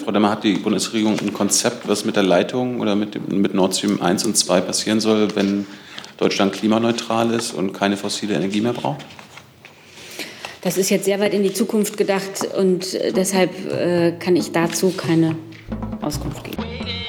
Frau Demmer, hat die Bundesregierung ein Konzept, was mit der Leitung oder mit Nord Stream 1 und 2 passieren soll, wenn Deutschland klimaneutral ist und keine fossile Energie mehr braucht? Das ist jetzt sehr weit in die Zukunft gedacht und deshalb kann ich dazu keine Auskunft geben.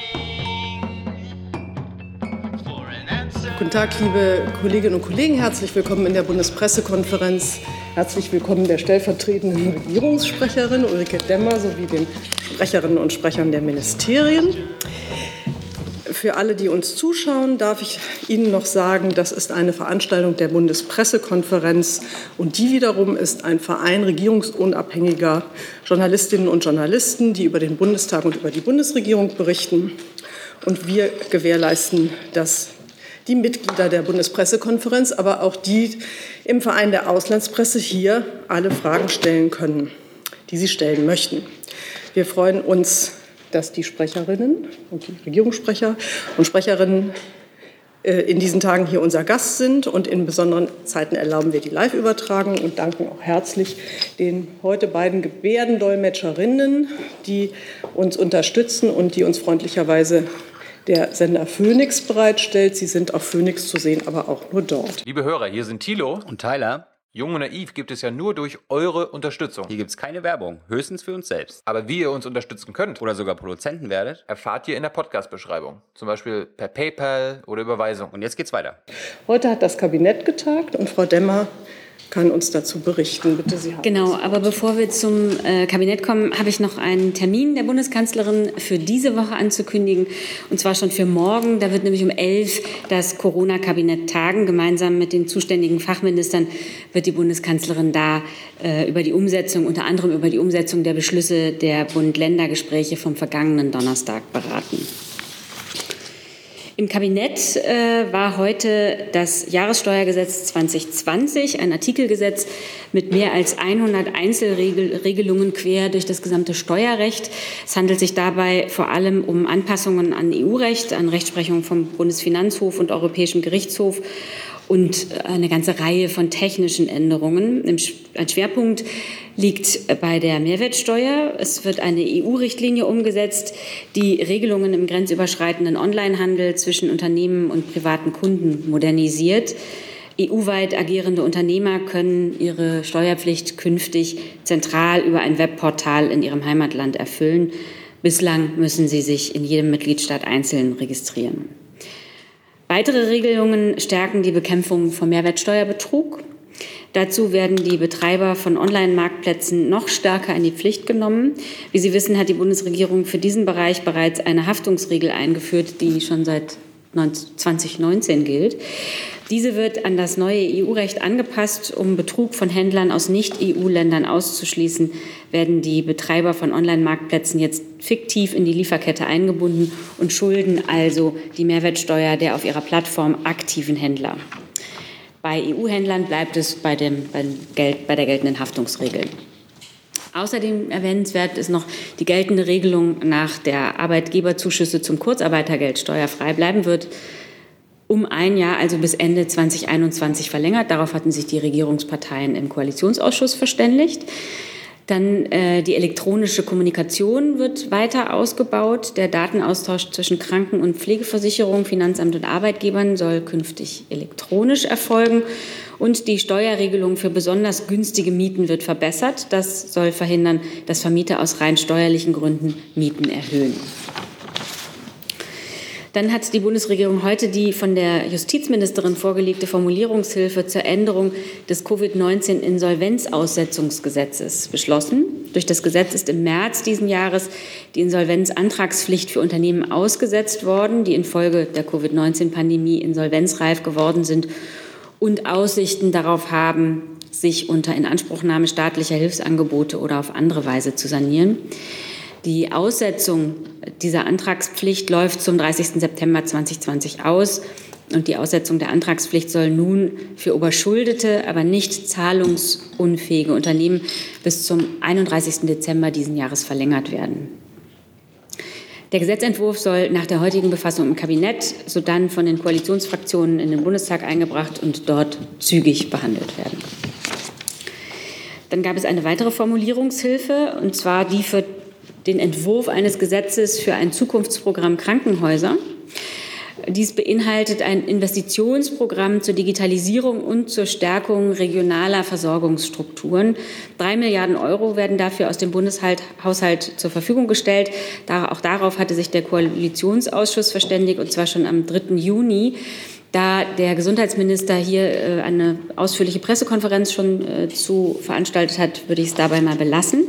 Guten Tag, liebe Kolleginnen und Kollegen. Herzlich willkommen in der Bundespressekonferenz. Herzlich willkommen der stellvertretenden Regierungssprecherin Ulrike Demmer sowie den Sprecherinnen und Sprechern der Ministerien. Für alle, die uns zuschauen, darf ich Ihnen noch sagen, das ist eine Veranstaltung der Bundespressekonferenz und die wiederum ist ein Verein regierungsunabhängiger Journalistinnen und Journalisten, die über den Bundestag und über die Bundesregierung berichten. Und wir gewährleisten, dass die Mitglieder der Bundespressekonferenz, aber auch die im Verein der Auslandspresse hier alle Fragen stellen können, die sie stellen möchten. Wir freuen uns, dass die Sprecherinnen und die Regierungssprecher und Sprecherinnen in diesen Tagen hier unser Gast sind. Und in besonderen Zeiten erlauben wir die Live-Übertragung und danken auch herzlich den heute beiden Gebärdendolmetscherinnen, die uns unterstützen und die uns freundlicherweise der Sender Phoenix bereitstellt. Sie sind auf Phoenix zu sehen, aber auch nur dort. Liebe Hörer, hier sind Thilo und Tyler. Jung und Naiv gibt es ja nur durch eure Unterstützung. Hier gibt es keine Werbung, höchstens für uns selbst. Aber wie ihr uns unterstützen könnt oder sogar Produzenten werdet, erfahrt ihr in der Podcast-Beschreibung. Zum Beispiel per PayPal oder Überweisung. Und jetzt geht's weiter. Heute hat das Kabinett getagt und Frau Demmer kann uns dazu berichten. Bitte, Sie haben Genau, aber bevor wir zum Kabinett kommen, habe ich noch einen Termin der Bundeskanzlerin für diese Woche anzukündigen, und zwar schon für morgen. Da wird nämlich um 11 das Corona-Kabinett tagen. Gemeinsam mit den zuständigen Fachministern wird die Bundeskanzlerin da über die Umsetzung, unter anderem über die Umsetzung der Beschlüsse der Bund-Länder-Gespräche vom vergangenen Donnerstag beraten. Im Kabinett war heute das Jahressteuergesetz 2020, ein Artikelgesetz mit mehr als 100 Einzelregelungen quer durch das gesamte Steuerrecht. Es handelt sich dabei vor allem um Anpassungen an EU-Recht, an Rechtsprechung vom Bundesfinanzhof und Europäischem Gerichtshof und eine ganze Reihe von technischen Änderungen. Ein Schwerpunkt liegt bei der Mehrwertsteuer. Es wird eine EU-Richtlinie umgesetzt, die Regelungen im grenzüberschreitenden Onlinehandel zwischen Unternehmen und privaten Kunden modernisiert. EU-weit agierende Unternehmer können ihre Steuerpflicht künftig zentral über ein Webportal in ihrem Heimatland erfüllen. Bislang müssen sie sich in jedem Mitgliedstaat einzeln registrieren. Weitere Regelungen stärken die Bekämpfung von Mehrwertsteuerbetrug. Dazu werden die Betreiber von Online-Marktplätzen noch stärker in die Pflicht genommen. Wie Sie wissen, hat die Bundesregierung für diesen Bereich bereits eine Haftungsregel eingeführt, die schon seit 2019 gilt. Diese wird an das neue EU-Recht angepasst. Um Betrug von Händlern aus Nicht-EU-Ländern auszuschließen, werden die Betreiber von Online-Marktplätzen jetzt fiktiv in die Lieferkette eingebunden und schulden also die Mehrwertsteuer der auf ihrer Plattform aktiven Händler. Bei EU-Händlern bleibt es bei der geltenden Haftungsregel. Außerdem erwähnenswert ist noch die geltende Regelung, nach der Arbeitgeberzuschüsse zum Kurzarbeitergeld steuerfrei bleiben wird, um ein Jahr, also bis Ende 2021 verlängert. Darauf hatten sich die Regierungsparteien im Koalitionsausschuss verständigt. Dann die elektronische Kommunikation wird weiter ausgebaut. Der Datenaustausch zwischen Kranken- und Pflegeversicherung, Finanzamt und Arbeitgebern soll künftig elektronisch erfolgen. Und die Steuerregelung für besonders günstige Mieten wird verbessert. Das soll verhindern, dass Vermieter aus rein steuerlichen Gründen Mieten erhöhen. Dann hat die Bundesregierung heute die von der Justizministerin vorgelegte Formulierungshilfe zur Änderung des Covid-19-Insolvenzaussetzungsgesetzes beschlossen. Durch das Gesetz ist im März diesen Jahres die Insolvenzantragspflicht für Unternehmen ausgesetzt worden, die infolge der Covid-19-Pandemie insolvenzreif geworden sind und Aussichten darauf haben, sich unter Inanspruchnahme staatlicher Hilfsangebote oder auf andere Weise zu sanieren. Die Aussetzung dieser Antragspflicht läuft zum 30. September 2020 aus. Und die Aussetzung der Antragspflicht soll nun für überschuldete, aber nicht zahlungsunfähige Unternehmen bis zum 31. Dezember diesen Jahres verlängert werden. Der Gesetzentwurf soll nach der heutigen Befassung im Kabinett sodann von den Koalitionsfraktionen in den Bundestag eingebracht und dort zügig behandelt werden. Dann gab es eine weitere Formulierungshilfe, und zwar die für den Entwurf eines Gesetzes für ein Zukunftsprogramm Krankenhäuser. Dies beinhaltet ein Investitionsprogramm zur Digitalisierung und zur Stärkung regionaler Versorgungsstrukturen. 3 Milliarden Euro werden dafür aus dem Bundeshaushalt zur Verfügung gestellt. Auch darauf hatte sich der Koalitionsausschuss verständigt, und zwar schon am 3. Juni. Da der Gesundheitsminister hier eine ausführliche Pressekonferenz schon zu veranstaltet hat, würde ich es dabei mal belassen.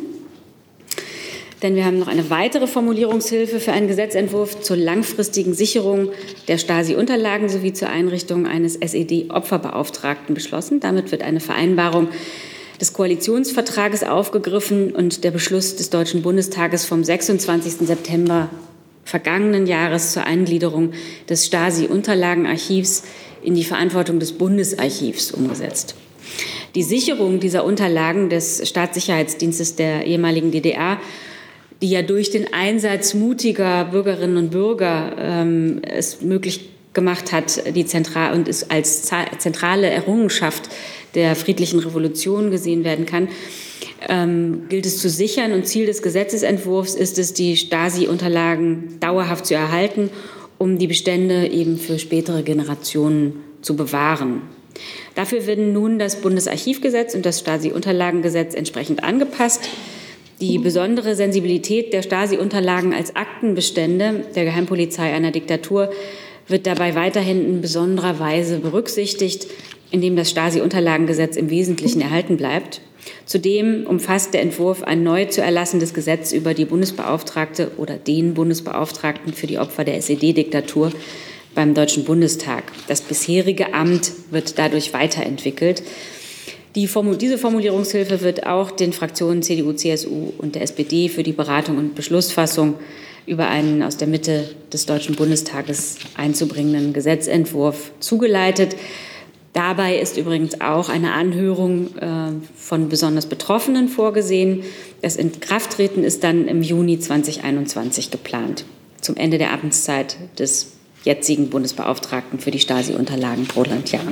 Denn wir haben noch eine weitere Formulierungshilfe für einen Gesetzentwurf zur langfristigen Sicherung der Stasi-Unterlagen sowie zur Einrichtung eines SED-Opferbeauftragten beschlossen. Damit wird eine Vereinbarung des Koalitionsvertrages aufgegriffen und der Beschluss des Deutschen Bundestages vom 26. September vergangenen Jahres zur Eingliederung des Stasi-Unterlagenarchivs in die Verantwortung des Bundesarchivs umgesetzt. Die Sicherung dieser Unterlagen des Staatssicherheitsdienstes der ehemaligen DDR, die ja durch den Einsatz mutiger Bürgerinnen und Bürger es möglich gemacht hat, und es als zentrale Errungenschaft der friedlichen Revolution gesehen werden kann, gilt es zu sichern. Und Ziel des Gesetzesentwurfs ist es, die Stasi-Unterlagen dauerhaft zu erhalten, um die Bestände eben für spätere Generationen zu bewahren. Dafür werden nun das Bundesarchivgesetz und das Stasi-Unterlagengesetz entsprechend angepasst. Die besondere Sensibilität der Stasi-Unterlagen als Aktenbestände der Geheimpolizei einer Diktatur wird dabei weiterhin in besonderer Weise berücksichtigt, indem das Stasi-Unterlagengesetz im Wesentlichen erhalten bleibt. Zudem umfasst der Entwurf ein neu zu erlassendes Gesetz über die Bundesbeauftragte oder den Bundesbeauftragten für die Opfer der SED-Diktatur beim Deutschen Bundestag. Das bisherige Amt wird dadurch weiterentwickelt. Diese Formulierungshilfe wird auch den Fraktionen CDU, CSU und der SPD für die Beratung und Beschlussfassung über einen aus der Mitte des Deutschen Bundestages einzubringenden Gesetzentwurf zugeleitet. Dabei ist übrigens auch eine Anhörung von besonders Betroffenen vorgesehen. Das Inkrafttreten ist dann im Juni 2021 geplant, zum Ende der Amtszeit des jetzigen Bundesbeauftragten für die Stasi-Unterlagen, Roland Jahn.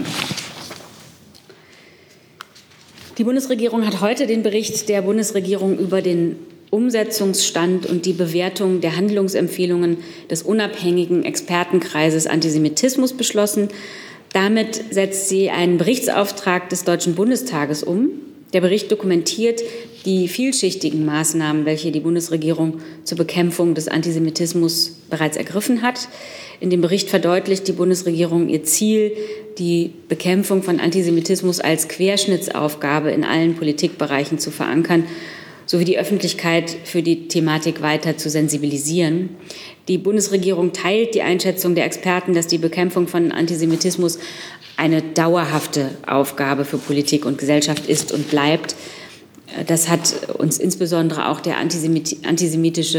Die Bundesregierung hat heute den Bericht der Bundesregierung über den Umsetzungsstand und die Bewertung der Handlungsempfehlungen des unabhängigen Expertenkreises Antisemitismus beschlossen. Damit setzt sie einen Berichtsauftrag des Deutschen Bundestages um. Der Bericht dokumentiert die vielschichtigen Maßnahmen, welche die Bundesregierung zur Bekämpfung des Antisemitismus bereits ergriffen hat. In dem Bericht verdeutlicht die Bundesregierung ihr Ziel, die Bekämpfung von Antisemitismus als Querschnittsaufgabe in allen Politikbereichen zu verankern, sowie die Öffentlichkeit für die Thematik weiter zu sensibilisieren. Die Bundesregierung teilt die Einschätzung der Experten, dass die Bekämpfung von Antisemitismus eine dauerhafte Aufgabe für Politik und Gesellschaft ist und bleibt. Das hat uns insbesondere auch der antisemitisch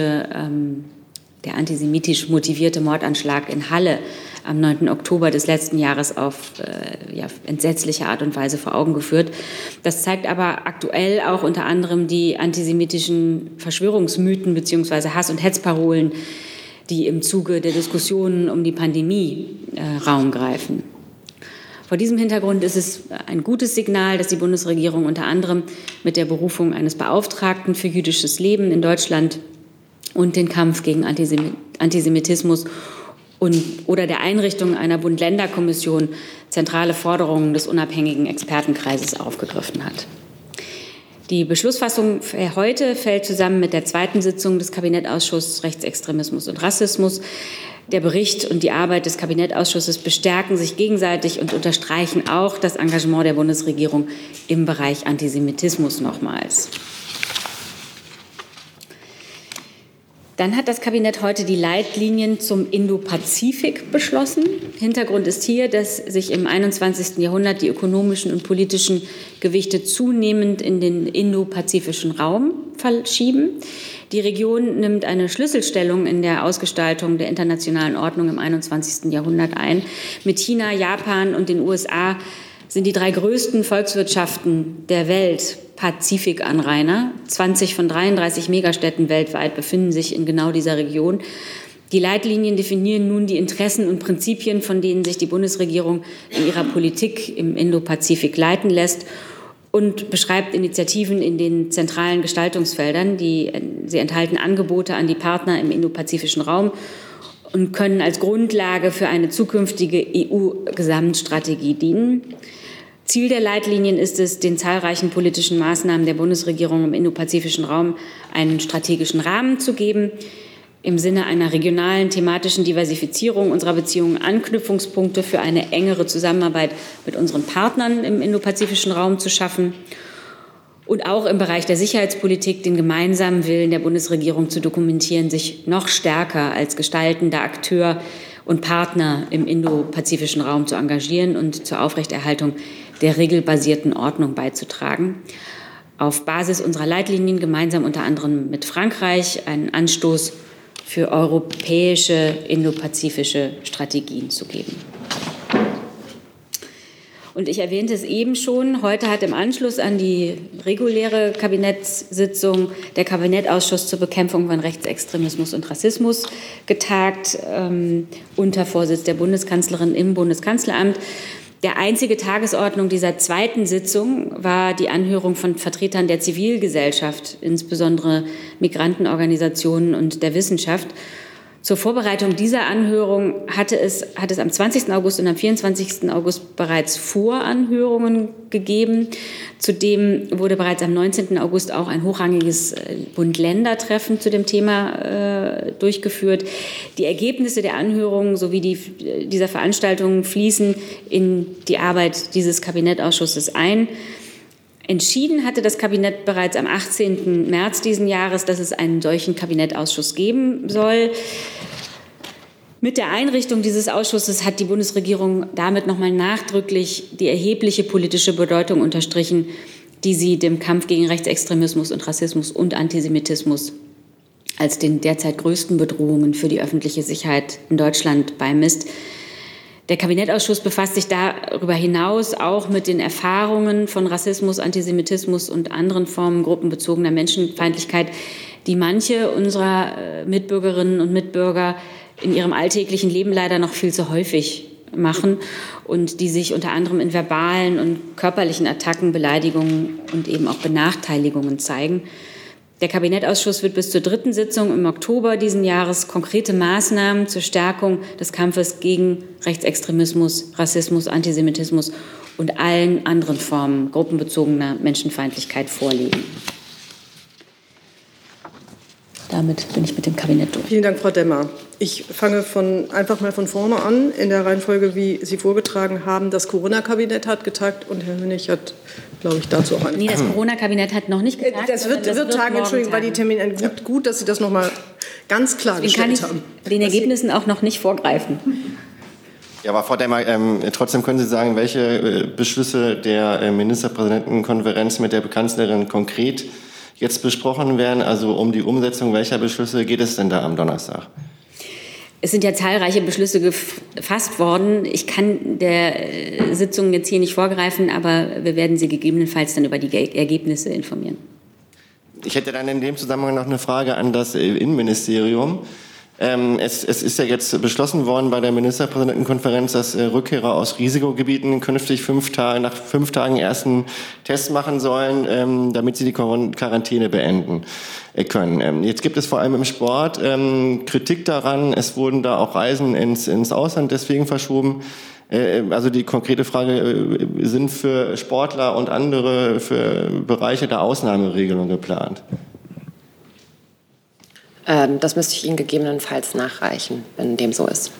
motivierte Mordanschlag in Halle am 9. Oktober des letzten Jahres auf entsetzliche Art und Weise vor Augen geführt. Das zeigt aber aktuell auch unter anderem die antisemitischen Verschwörungsmythen bzw. Hass- und Hetzparolen, die im Zuge der Diskussionen um die Pandemie Raum greifen. Vor diesem Hintergrund ist es ein gutes Signal, dass die Bundesregierung unter anderem mit der Berufung eines Beauftragten für jüdisches Leben in Deutschland und den Kampf gegen Antisemitismus oder der Einrichtung einer Bund-Länder-Kommission zentrale Forderungen des unabhängigen Expertenkreises aufgegriffen hat. Die Beschlussfassung heute fällt zusammen mit der zweiten Sitzung des Kabinettausschusses Rechtsextremismus und Rassismus. Der Bericht und die Arbeit des Kabinettausschusses bestärken sich gegenseitig und unterstreichen auch das Engagement der Bundesregierung im Bereich Antisemitismus nochmals. Dann hat das Kabinett heute die Leitlinien zum Indo-Pazifik beschlossen. Hintergrund ist hier, dass sich im 21. Jahrhundert die ökonomischen und politischen Gewichte zunehmend in den indopazifischen Raum verschieben. Die Region nimmt eine Schlüsselstellung in der Ausgestaltung der internationalen Ordnung im 21. Jahrhundert ein. Mit China, Japan und den USA sind die 3 größten Volkswirtschaften der Welt Pazifikanrainer. 20 von 33 Megastädten weltweit befinden sich in genau dieser Region. Die Leitlinien definieren nun die Interessen und Prinzipien, von denen sich die Bundesregierung in ihrer Politik im Indopazifik leiten lässt. und beschreibt Initiativen in den zentralen Gestaltungsfeldern. Sie enthalten Angebote an die Partner im indopazifischen Raum und können als Grundlage für eine zukünftige EU-Gesamtstrategie dienen. Ziel der Leitlinien ist es, den zahlreichen politischen Maßnahmen der Bundesregierung im indopazifischen Raum einen strategischen Rahmen zu geben, im Sinne einer regionalen thematischen Diversifizierung unserer Beziehungen Anknüpfungspunkte für eine engere Zusammenarbeit mit unseren Partnern im indopazifischen Raum zu schaffen und auch im Bereich der Sicherheitspolitik den gemeinsamen Willen der Bundesregierung zu dokumentieren, sich noch stärker als gestaltender Akteur und Partner im indopazifischen Raum zu engagieren und zur Aufrechterhaltung der regelbasierten Ordnung beizutragen. Auf Basis unserer Leitlinien gemeinsam unter anderem mit Frankreich einen Anstoß für europäische indopazifische Strategien zu geben. Und ich erwähnte es eben schon, heute hat im Anschluss an die reguläre Kabinettssitzung der Kabinettausschuss zur Bekämpfung von Rechtsextremismus und Rassismus getagt, unter Vorsitz der Bundeskanzlerin im Bundeskanzleramt. Der einzige Tagesordnung dieser zweiten Sitzung war die Anhörung von Vertretern der Zivilgesellschaft, insbesondere Migrantenorganisationen und der Wissenschaft. Zur Vorbereitung dieser Anhörung hat es am 20. August und am 24. August bereits Voranhörungen gegeben. Zudem wurde bereits am 19. August auch ein hochrangiges Bund-Länder-Treffen zu dem Thema durchgeführt. Die Ergebnisse der Anhörungen sowie dieser Veranstaltungen fließen in die Arbeit dieses Kabinettausschusses ein. Entschieden hatte das Kabinett bereits am 18. März diesen Jahres, dass es einen solchen Kabinettausschuss geben soll. Mit der Einrichtung dieses Ausschusses hat die Bundesregierung damit noch mal nachdrücklich die erhebliche politische Bedeutung unterstrichen, die sie dem Kampf gegen Rechtsextremismus und Rassismus und Antisemitismus als den derzeit größten Bedrohungen für die öffentliche Sicherheit in Deutschland beimisst. Der Kabinettausschuss befasst sich darüber hinaus auch mit den Erfahrungen von Rassismus, Antisemitismus und anderen Formen gruppenbezogener Menschenfeindlichkeit, die manche unserer Mitbürgerinnen und Mitbürger in ihrem alltäglichen Leben leider noch viel zu häufig machen und die sich unter anderem in verbalen und körperlichen Attacken, Beleidigungen und eben auch Benachteiligungen zeigen. Der Kabinettausschuss wird bis zur 3. Sitzung im Oktober diesen Jahres konkrete Maßnahmen zur Stärkung des Kampfes gegen Rechtsextremismus, Rassismus, Antisemitismus und allen anderen Formen gruppenbezogener Menschenfeindlichkeit vorlegen. Damit bin ich mit dem Kabinett durch. Vielen Dank, Frau Demmer. Ich fange einfach mal von vorne an, in der Reihenfolge, wie Sie vorgetragen haben. Das Corona-Kabinett hat getagt und Herr Hönig hat, glaube ich, dazu auch eine. Nee, das Corona-Kabinett hat noch nicht getagt. Das wird tagen, Entschuldigung, weil die Termine gut, dass Sie das noch mal ganz klargestellt haben. Ich kann den Ergebnissen auch noch nicht vorgreifen. Ja, aber Frau Demmer, trotzdem können Sie sagen, welche Beschlüsse der Ministerpräsidentenkonferenz mit der Kanzlerin konkret jetzt besprochen werden? Also um die Umsetzung welcher Beschlüsse geht es denn da am Donnerstag? Es sind ja zahlreiche Beschlüsse gefasst worden. Ich kann der Sitzung jetzt hier nicht vorgreifen, aber wir werden Sie gegebenenfalls dann über die Ergebnisse informieren. Ich hätte dann in dem Zusammenhang noch eine Frage an das Innenministerium. Es ist ja jetzt beschlossen worden bei der Ministerpräsidentenkonferenz, dass Rückkehrer aus Risikogebieten künftig nach 5 Tagen ersten Test machen sollen, damit sie die Quarantäne beenden können. Jetzt gibt es vor allem im Sport Kritik daran. Es wurden da auch Reisen ins Ausland deswegen verschoben. Also die konkrete Frage, sind für Sportler und andere für Bereiche der Ausnahmeregelung geplant? Das müsste ich Ihnen gegebenenfalls nachreichen, wenn dem so ist.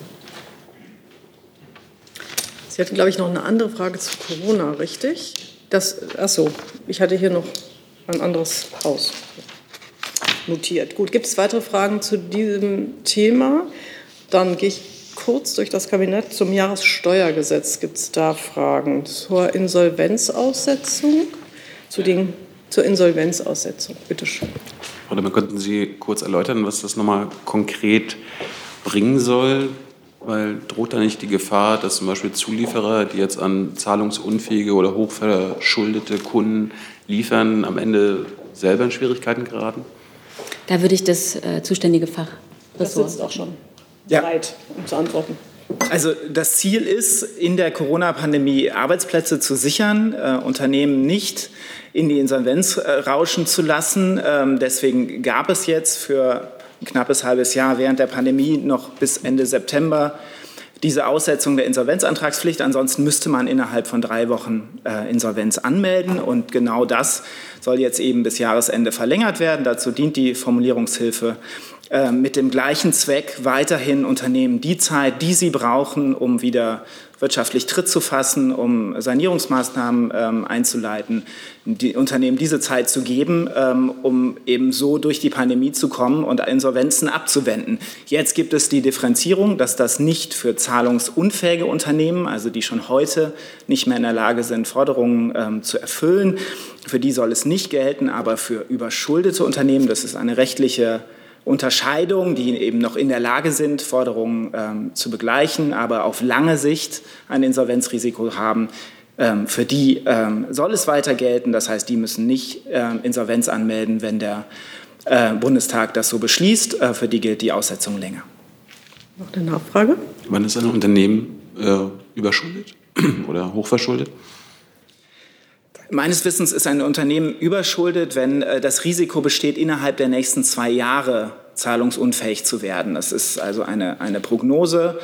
Sie hatten, glaube ich, noch eine andere Frage zu Corona, richtig? Ich hatte hier noch ein anderes Haus notiert. Gut, gibt es weitere Fragen zu diesem Thema? Dann gehe ich kurz durch das Kabinett zum Jahressteuergesetz. Gibt es da Fragen zur Insolvenzaussetzung? Zur Insolvenzaussetzung, bitte schön. Oder könnten Sie kurz erläutern, was das nochmal konkret bringen soll? Weil droht da nicht die Gefahr, dass zum Beispiel Zulieferer, die jetzt an zahlungsunfähige oder hochverschuldete Kunden liefern, am Ende selber in Schwierigkeiten geraten? Da würde ich das zuständige Fachressort. Das sitzt auch schon bereit, um zu antworten. Also das Ziel ist, in der Corona-Pandemie Arbeitsplätze zu sichern, Unternehmen nicht in die Insolvenz rauschen zu lassen. Deswegen gab es jetzt für ein knappes halbes Jahr während der Pandemie noch bis Ende September diese Aussetzung der Insolvenzantragspflicht. Ansonsten müsste man innerhalb von 3 Wochen Insolvenz anmelden. Und genau das soll jetzt eben bis Jahresende verlängert werden. Dazu dient die Formulierungshilfe mit dem gleichen Zweck, weiterhin Unternehmen die Zeit, die sie brauchen, um wieder wirtschaftlich Tritt zu fassen, um Sanierungsmaßnahmen einzuleiten, die Unternehmen diese Zeit zu geben, um eben so durch die Pandemie zu kommen und Insolvenzen abzuwenden. Jetzt gibt es die Differenzierung, dass das nicht für zahlungsunfähige Unternehmen, also die schon heute nicht mehr in der Lage sind, Forderungen zu erfüllen, für die soll es nicht gelten, aber für überschuldete Unternehmen, das ist eine rechtliche Unterscheidung, die eben noch in der Lage sind, Forderungen zu begleichen, aber auf lange Sicht ein Insolvenzrisiko haben. Für die soll es weiter gelten. Das heißt, die müssen nicht Insolvenz anmelden, wenn der Bundestag das so beschließt. Für die gilt die Aussetzung länger. Noch eine Nachfrage? Wann ist ein Unternehmen überschuldet oder hochverschuldet? Meines Wissens ist ein Unternehmen überschuldet, wenn das Risiko besteht, innerhalb der nächsten 2 Jahre zahlungsunfähig zu werden. Das ist also eine Prognose.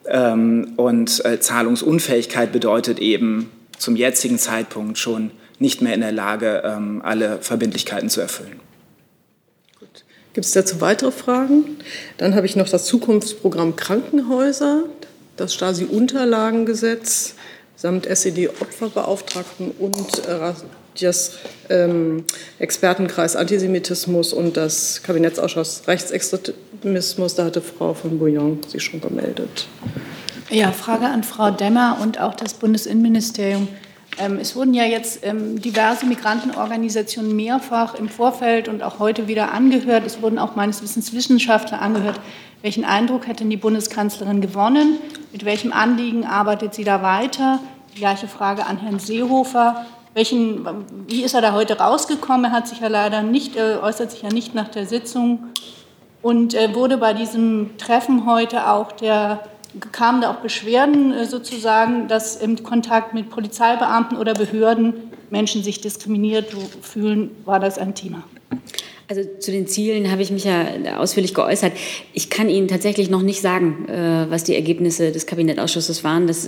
Und Zahlungsunfähigkeit bedeutet eben zum jetzigen Zeitpunkt schon nicht mehr in der Lage, alle Verbindlichkeiten zu erfüllen. Gut. Gibt es dazu weitere Fragen? Dann habe ich noch das Zukunftsprogramm Krankenhäuser, das Stasi-Unterlagengesetz samt SED-Opferbeauftragten und das Expertenkreis Antisemitismus und das Kabinettsausschuss Rechtsextremismus. Da hatte Frau von Bouillon sich schon gemeldet. Ja, Frage an Frau Demmer und auch das Bundesinnenministerium. Es wurden ja jetzt diverse Migrantenorganisationen mehrfach im Vorfeld und auch heute wieder angehört. Es wurden auch meines Wissens Wissenschaftler angehört. Welchen Eindruck hat denn die Bundeskanzlerin gewonnen? Mit welchem Anliegen arbeitet sie da weiter? Die gleiche Frage an Herrn Seehofer. Wie ist er da heute rausgekommen? Er hat sich ja leider nicht, äußert sich ja nicht nach der Sitzung. Und wurde bei diesem Treffen heute auch kamen da auch Beschwerden sozusagen, dass im Kontakt mit Polizeibeamten oder Behörden Menschen sich diskriminiert fühlen? War das ein Thema? Also zu den Zielen habe ich mich ja ausführlich geäußert. Ich kann Ihnen tatsächlich noch nicht sagen, was die Ergebnisse des Kabinettausschusses waren. Das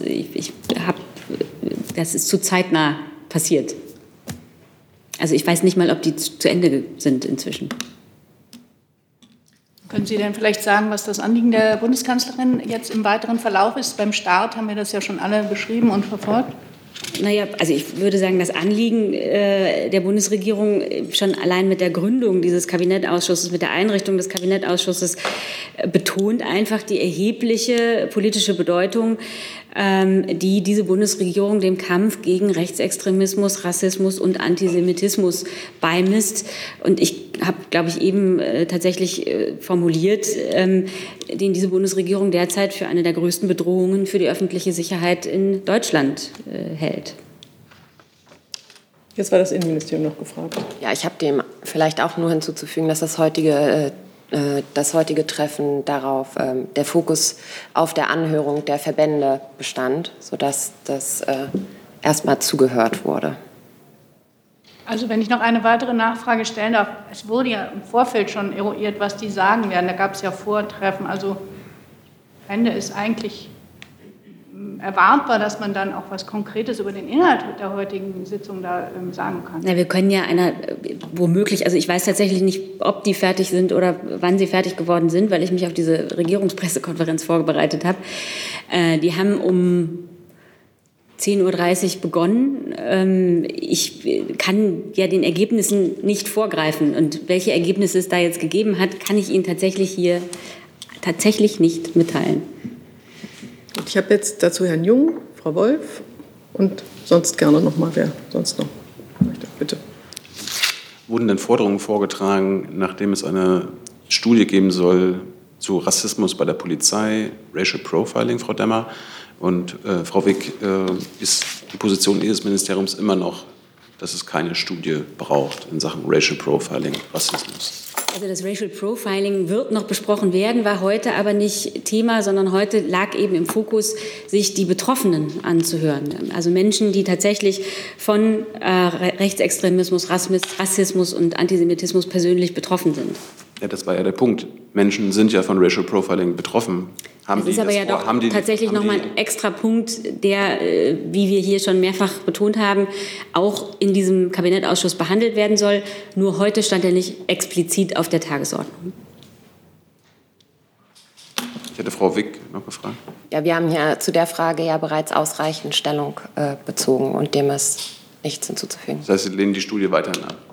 ist zu zeitnah passiert. Also ich weiß nicht mal, ob die zu Ende sind inzwischen. Können Sie denn vielleicht sagen, was das Anliegen der Bundeskanzlerin jetzt im weiteren Verlauf ist? Beim Start haben wir das ja schon alle beschrieben und verfolgt. Naja, also ich würde sagen, das Anliegen der Bundesregierung schon allein mit der Gründung dieses Kabinettausschusses, mit der Einrichtung des Kabinettausschusses betont einfach die erhebliche politische Bedeutung, die diese Bundesregierung dem Kampf gegen Rechtsextremismus, Rassismus und Antisemitismus beimisst. Und ich habe, glaube ich, eben tatsächlich formuliert, den diese Bundesregierung derzeit für eine der größten Bedrohungen für die öffentliche Sicherheit in Deutschland hält. Jetzt war das Innenministerium noch gefragt. Ja, ich habe dem vielleicht auch nur hinzuzufügen, dass das heutige Treffen darauf, der Fokus auf der Anhörung der Verbände bestand, sodass das erstmal zugehört wurde. Also wenn ich noch eine weitere Nachfrage stellen darf, es wurde ja im Vorfeld schon eruiert, was die sagen werden. Da gab es ja Vortreffen. Also Ende ist eigentlich erwartbar, dass man dann auch was Konkretes über den Inhalt der heutigen Sitzung da sagen kann. Na, wir können ja womöglich, also ich weiß tatsächlich nicht, ob die fertig sind oder wann sie fertig geworden sind, weil ich mich auf diese Regierungspressekonferenz vorbereitet habe. Die haben um 10.30 Uhr begonnen. Ich kann ja den Ergebnissen nicht vorgreifen. Und welche Ergebnisse es da jetzt gegeben hat, kann ich Ihnen tatsächlich nicht mitteilen. Ich habe jetzt dazu Herrn Jung, Frau Wolf und sonst gerne noch mal, wer sonst noch möchte. Bitte. Wurden denn Forderungen vorgetragen, nachdem es eine Studie geben soll zu Rassismus bei der Polizei, Racial Profiling, Frau Demmer? Und Frau Wick, ist die Position Ihres Ministeriums immer noch, dass es keine Studie braucht in Sachen Racial Profiling, Rassismus? Also das Racial Profiling wird noch besprochen werden, war heute aber nicht Thema, sondern heute lag eben im Fokus, sich die Betroffenen anzuhören. Also Menschen, die tatsächlich von Rechtsextremismus, Rassismus und Antisemitismus persönlich betroffen sind. Ja, das war ja der Punkt. Menschen sind ja von Racial Profiling betroffen. Das ist aber ja doch tatsächlich nochmal ein extra Punkt, der, wie wir hier schon mehrfach betont haben, auch in diesem Kabinettausschuss behandelt werden soll. Nur heute stand er nicht explizit auf der Tagesordnung. Ich hätte Frau Wick noch gefragt. Ja, wir haben ja zu der Frage ja bereits ausreichend Stellung bezogen und dem ist nichts hinzuzufügen. Das heißt, Sie lehnen die Studie weiterhin ab?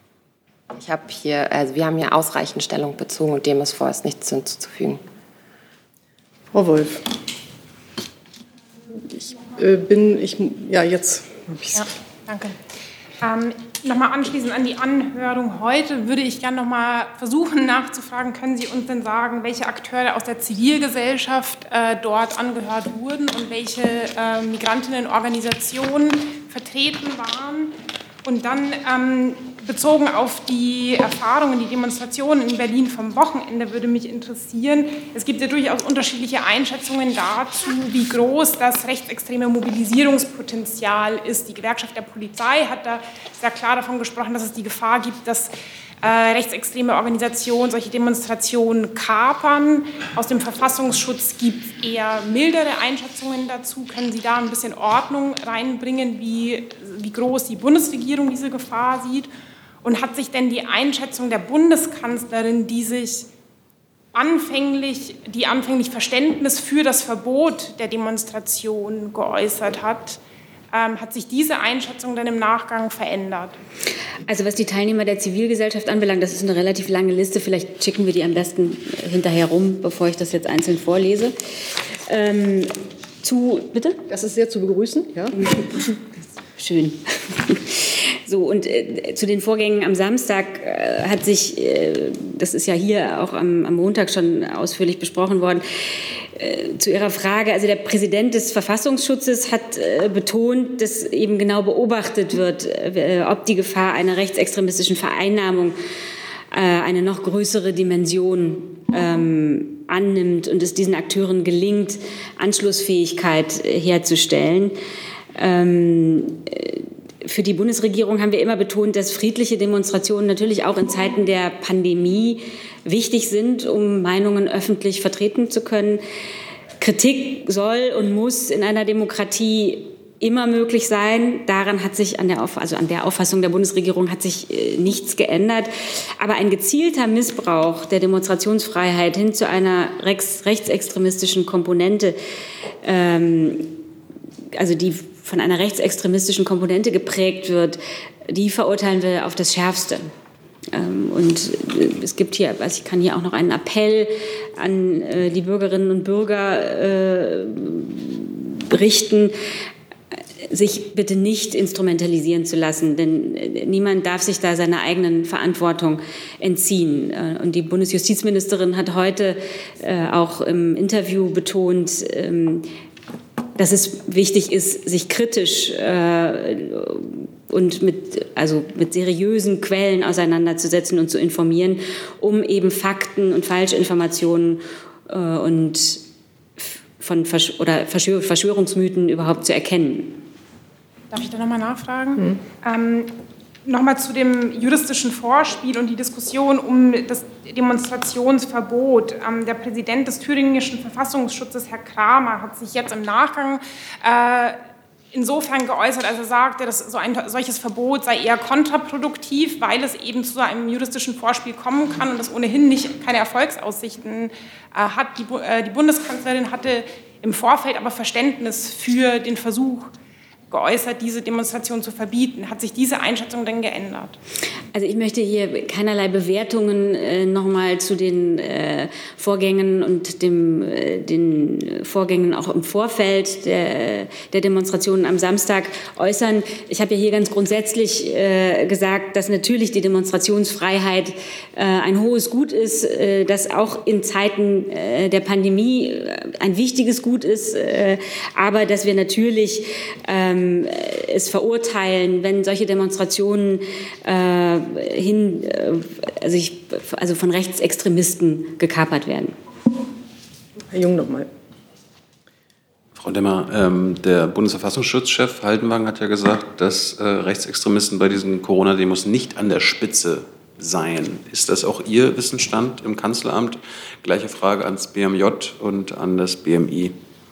Wir haben hier ausreichend Stellung bezogen und dem ist vorerst nichts hinzuzufügen. Frau Wolf. Jetzt habe ich es. Ja, danke. Nochmal anschließend an die Anhörung heute würde ich gerne nochmal versuchen nachzufragen, können Sie uns denn sagen, welche Akteure aus der Zivilgesellschaft dort angehört wurden und welche Migrantinnenorganisationen vertreten waren? Und dann bezogen auf die Erfahrungen, die Demonstrationen in Berlin vom Wochenende würde mich interessieren. Es gibt ja durchaus unterschiedliche Einschätzungen dazu, wie groß das rechtsextreme Mobilisierungspotenzial ist. Die Gewerkschaft der Polizei hat da sehr klar davon gesprochen, dass es die Gefahr gibt, dass rechtsextreme Organisationen solche Demonstrationen kapern. Aus dem Verfassungsschutz gibt es eher mildere Einschätzungen dazu. Können Sie da ein bisschen Ordnung reinbringen, wie groß die Bundesregierung diese Gefahr sieht? Und hat sich denn die Einschätzung der Bundeskanzlerin, die anfänglich Verständnis für das Verbot der Demonstration geäußert hat, hat sich diese Einschätzung dann im Nachgang verändert? Also was die Teilnehmer der Zivilgesellschaft anbelangt, das ist eine relativ lange Liste. Vielleicht schicken wir die am besten hinterher rum, bevor ich das jetzt einzeln vorlese. Bitte? Das ist sehr zu begrüßen, ja. Schön. So, und zu den Vorgängen am Samstag hat sich, das ist ja hier auch am Montag schon ausführlich besprochen worden, zu Ihrer Frage, also der Präsident des Verfassungsschutzes hat betont, dass eben genau beobachtet wird, ob die Gefahr einer rechtsextremistischen Vereinnahmung eine noch größere Dimension annimmt und es diesen Akteuren gelingt, Anschlussfähigkeit herzustellen. Für die Bundesregierung haben wir immer betont, dass friedliche Demonstrationen natürlich auch in Zeiten der Pandemie wichtig sind, um Meinungen öffentlich vertreten zu können. Kritik soll und muss in einer Demokratie immer möglich sein. Daran hat sich an der Auffassung der Bundesregierung hat sich nichts geändert. Aber ein gezielter Missbrauch der Demonstrationsfreiheit hin zu einer rechtsextremistischen Komponente, also die von einer rechtsextremistischen Komponente geprägt wird, die verurteilen wir auf das Schärfste. Und es gibt hier, ich kann hier auch noch einen Appell an die Bürgerinnen und Bürger richten, sich bitte nicht instrumentalisieren zu lassen, denn niemand darf sich da seiner eigenen Verantwortung entziehen. Und die Bundesjustizministerin hat heute auch im Interview betont, dass es wichtig ist, sich kritisch und mit seriösen Quellen auseinanderzusetzen und zu informieren, um eben Fakten und Falschinformationen und Verschwörungsmythen überhaupt zu erkennen. Darf ich da nochmal nachfragen? Nochmal zu dem juristischen Vorspiel und die Diskussion um das Demonstrationsverbot. Der Präsident des thüringischen Verfassungsschutzes, Herr Kramer, hat sich jetzt im Nachgang insofern geäußert, als er sagte, dass ein solches Verbot sei eher kontraproduktiv, weil es eben zu einem juristischen Vorspiel kommen kann und es ohnehin keine Erfolgsaussichten hat. Die Bundeskanzlerin hatte im Vorfeld aber Verständnis für den Versuch geäußert, diese Demonstration zu verbieten. Hat sich diese Einschätzung denn geändert? Also ich möchte hier keinerlei Bewertungen nochmal zu den Vorgängen und den Vorgängen auch im Vorfeld der Demonstrationen am Samstag äußern. Ich habe ja hier ganz grundsätzlich gesagt, dass natürlich die Demonstrationsfreiheit ein hohes Gut ist, das auch in Zeiten der Pandemie ein wichtiges Gut ist, aber dass wir natürlich es verurteilen, wenn solche Demonstrationen also von Rechtsextremisten gekapert werden. Herr Jung nochmal. Frau Demmer, der Bundesverfassungsschutzchef Haldenwang hat ja gesagt, dass Rechtsextremisten bei diesen Corona-Demos nicht an der Spitze seien. Ist das auch Ihr Wissensstand im Kanzleramt? Gleiche Frage ans BMJ und an das BMI.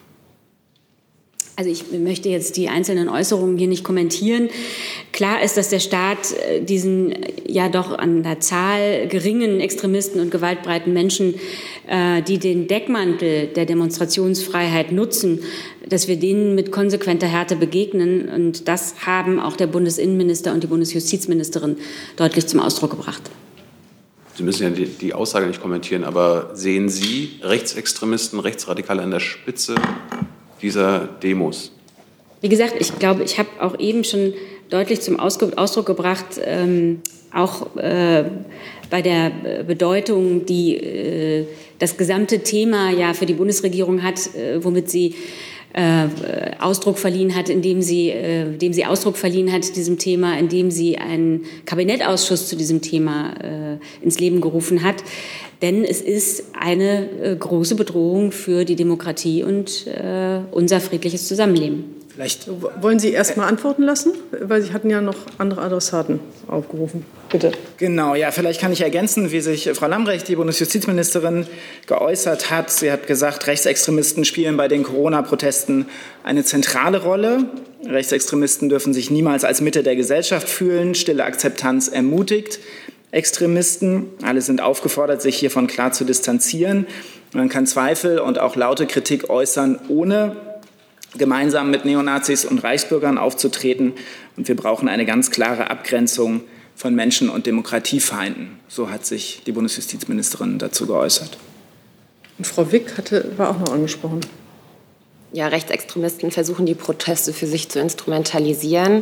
Also ich möchte jetzt die einzelnen Äußerungen hier nicht kommentieren. Klar ist, dass der Staat diesen ja doch an der Zahl geringen Extremisten und gewaltbereiten Menschen, die den Deckmantel der Demonstrationsfreiheit nutzen, dass wir denen mit konsequenter Härte begegnen. Und das haben auch der Bundesinnenminister und die Bundesjustizministerin deutlich zum Ausdruck gebracht. Sie müssen ja die Aussage nicht kommentieren, aber sehen Sie Rechtsextremisten, Rechtsradikale an der Spitze dieser Demos? Wie gesagt, ich glaube, ich habe auch eben schon deutlich zum Ausdruck gebracht, auch bei der Bedeutung, die das gesamte Thema ja für die Bundesregierung hat, womit sie Ausdruck verliehen hat, indem sie Ausdruck verliehen hat diesem Thema, indem sie einen Kabinettausschuss zu diesem Thema ins Leben gerufen hat. Denn es ist eine große Bedrohung für die Demokratie und unser friedliches Zusammenleben. Vielleicht wollen Sie erst mal antworten lassen, weil Sie hatten ja noch andere Adressaten aufgerufen. Bitte. Genau, ja, vielleicht kann ich ergänzen, wie sich Frau Lambrecht, die Bundesjustizministerin, geäußert hat. Sie hat gesagt, Rechtsextremisten spielen bei den Corona-Protesten eine zentrale Rolle. Rechtsextremisten dürfen sich niemals als Mitte der Gesellschaft fühlen. Stille Akzeptanz ermutigt Extremisten. Alle sind aufgefordert, sich hiervon klar zu distanzieren. Man kann Zweifel und auch laute Kritik äußern, ohne gemeinsam mit Neonazis und Reichsbürgern aufzutreten. Und wir brauchen eine ganz klare Abgrenzung von Menschen- und Demokratiefeinden. So hat sich die Bundesjustizministerin dazu geäußert. Und Frau Wick war auch noch angesprochen. Ja, Rechtsextremisten versuchen, die Proteste für sich zu instrumentalisieren.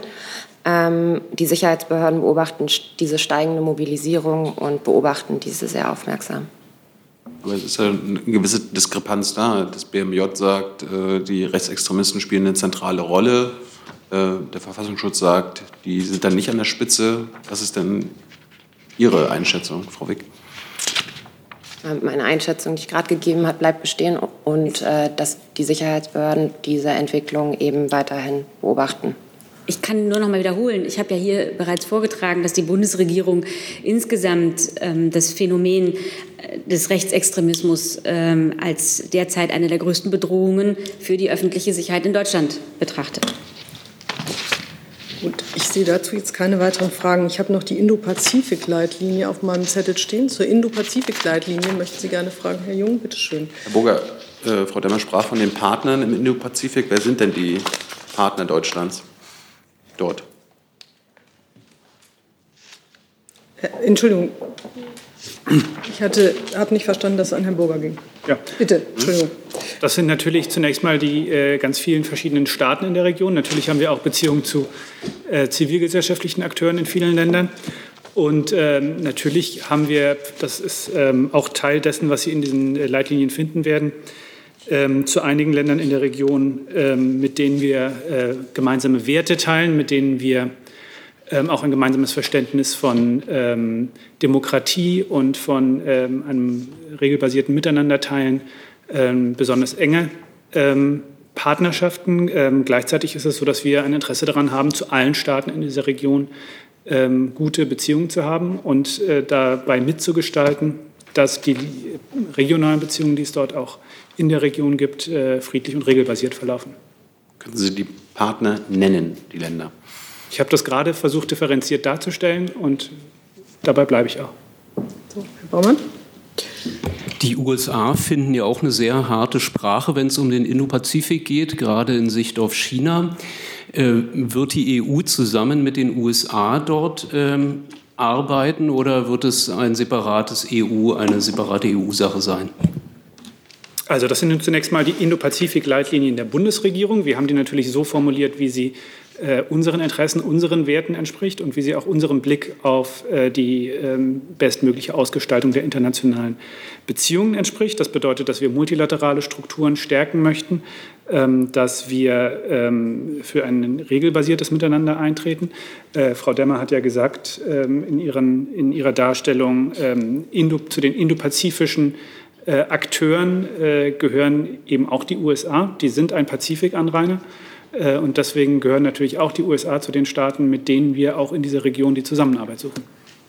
Die Sicherheitsbehörden beobachten diese steigende Mobilisierung und beobachten diese sehr aufmerksam. Aber es ist ja eine gewisse Diskrepanz da. Das BMJ sagt, die Rechtsextremisten spielen eine zentrale Rolle. Der Verfassungsschutz sagt, die sind dann nicht an der Spitze. Was ist denn Ihre Einschätzung, Frau Wick? Meine Einschätzung, die ich gerade gegeben habe, bleibt bestehen und dass die Sicherheitsbehörden diese Entwicklung eben weiterhin beobachten. Ich kann nur noch mal wiederholen, ich habe ja hier bereits vorgetragen, dass die Bundesregierung insgesamt das Phänomen des Rechtsextremismus als derzeit eine der größten Bedrohungen für die öffentliche Sicherheit in Deutschland betrachtet. Gut, ich sehe dazu jetzt keine weiteren Fragen. Ich habe noch die Indo-Pazifik-Leitlinie auf meinem Zettel stehen. Zur Indo-Pazifik-Leitlinie möchten Sie gerne fragen, Herr Jung, bitte schön. Herr Burger, Frau Demmer sprach von den Partnern im Indo-Pazifik. Wer sind denn die Partner Deutschlands dort? Entschuldigung, ich habe nicht verstanden, dass es an Herrn Burger ging. Ja. Bitte, Entschuldigung. Das sind natürlich zunächst mal die ganz vielen verschiedenen Staaten in der Region. Natürlich haben wir auch Beziehungen zu zivilgesellschaftlichen Akteuren in vielen Ländern. Und natürlich haben wir, das ist auch Teil dessen, was Sie in diesen Leitlinien finden werden, zu einigen Ländern in der Region, mit denen wir gemeinsame Werte teilen, mit denen wir auch ein gemeinsames Verständnis von Demokratie und von einem regelbasierten Miteinander teilen, besonders enge Partnerschaften. Gleichzeitig ist es so, dass wir ein Interesse daran haben, zu allen Staaten in dieser Region gute Beziehungen zu haben und dabei mitzugestalten, dass die regionalen Beziehungen, die es dort auch in der Region gibt, friedlich und regelbasiert verlaufen. Können Sie die Partner nennen, die Länder? Ich habe das gerade versucht, differenziert darzustellen und dabei bleibe ich auch. So, Herr Baumann. Die USA finden ja auch eine sehr harte Sprache, wenn es um den Indo-Pazifik geht, gerade in Sicht auf China. Wird die EU zusammen mit den USA dort arbeiten oder wird es eine separate EU-Sache sein? Also das sind zunächst mal die Indo-Pazifik-Leitlinien der Bundesregierung. Wir haben die natürlich so formuliert, wie sie unseren Interessen, unseren Werten entspricht und wie sie auch unserem Blick auf die bestmögliche Ausgestaltung der internationalen Beziehungen entspricht. Das bedeutet, dass wir multilaterale Strukturen stärken möchten, dass wir für ein regelbasiertes Miteinander eintreten. Frau Demmer hat ja gesagt in ihrer Darstellung, zu den indopazifischen Akteuren gehören eben auch die USA. Die sind ein Pazifikanrainer. Und deswegen gehören natürlich auch die USA zu den Staaten, mit denen wir auch in dieser Region die Zusammenarbeit suchen.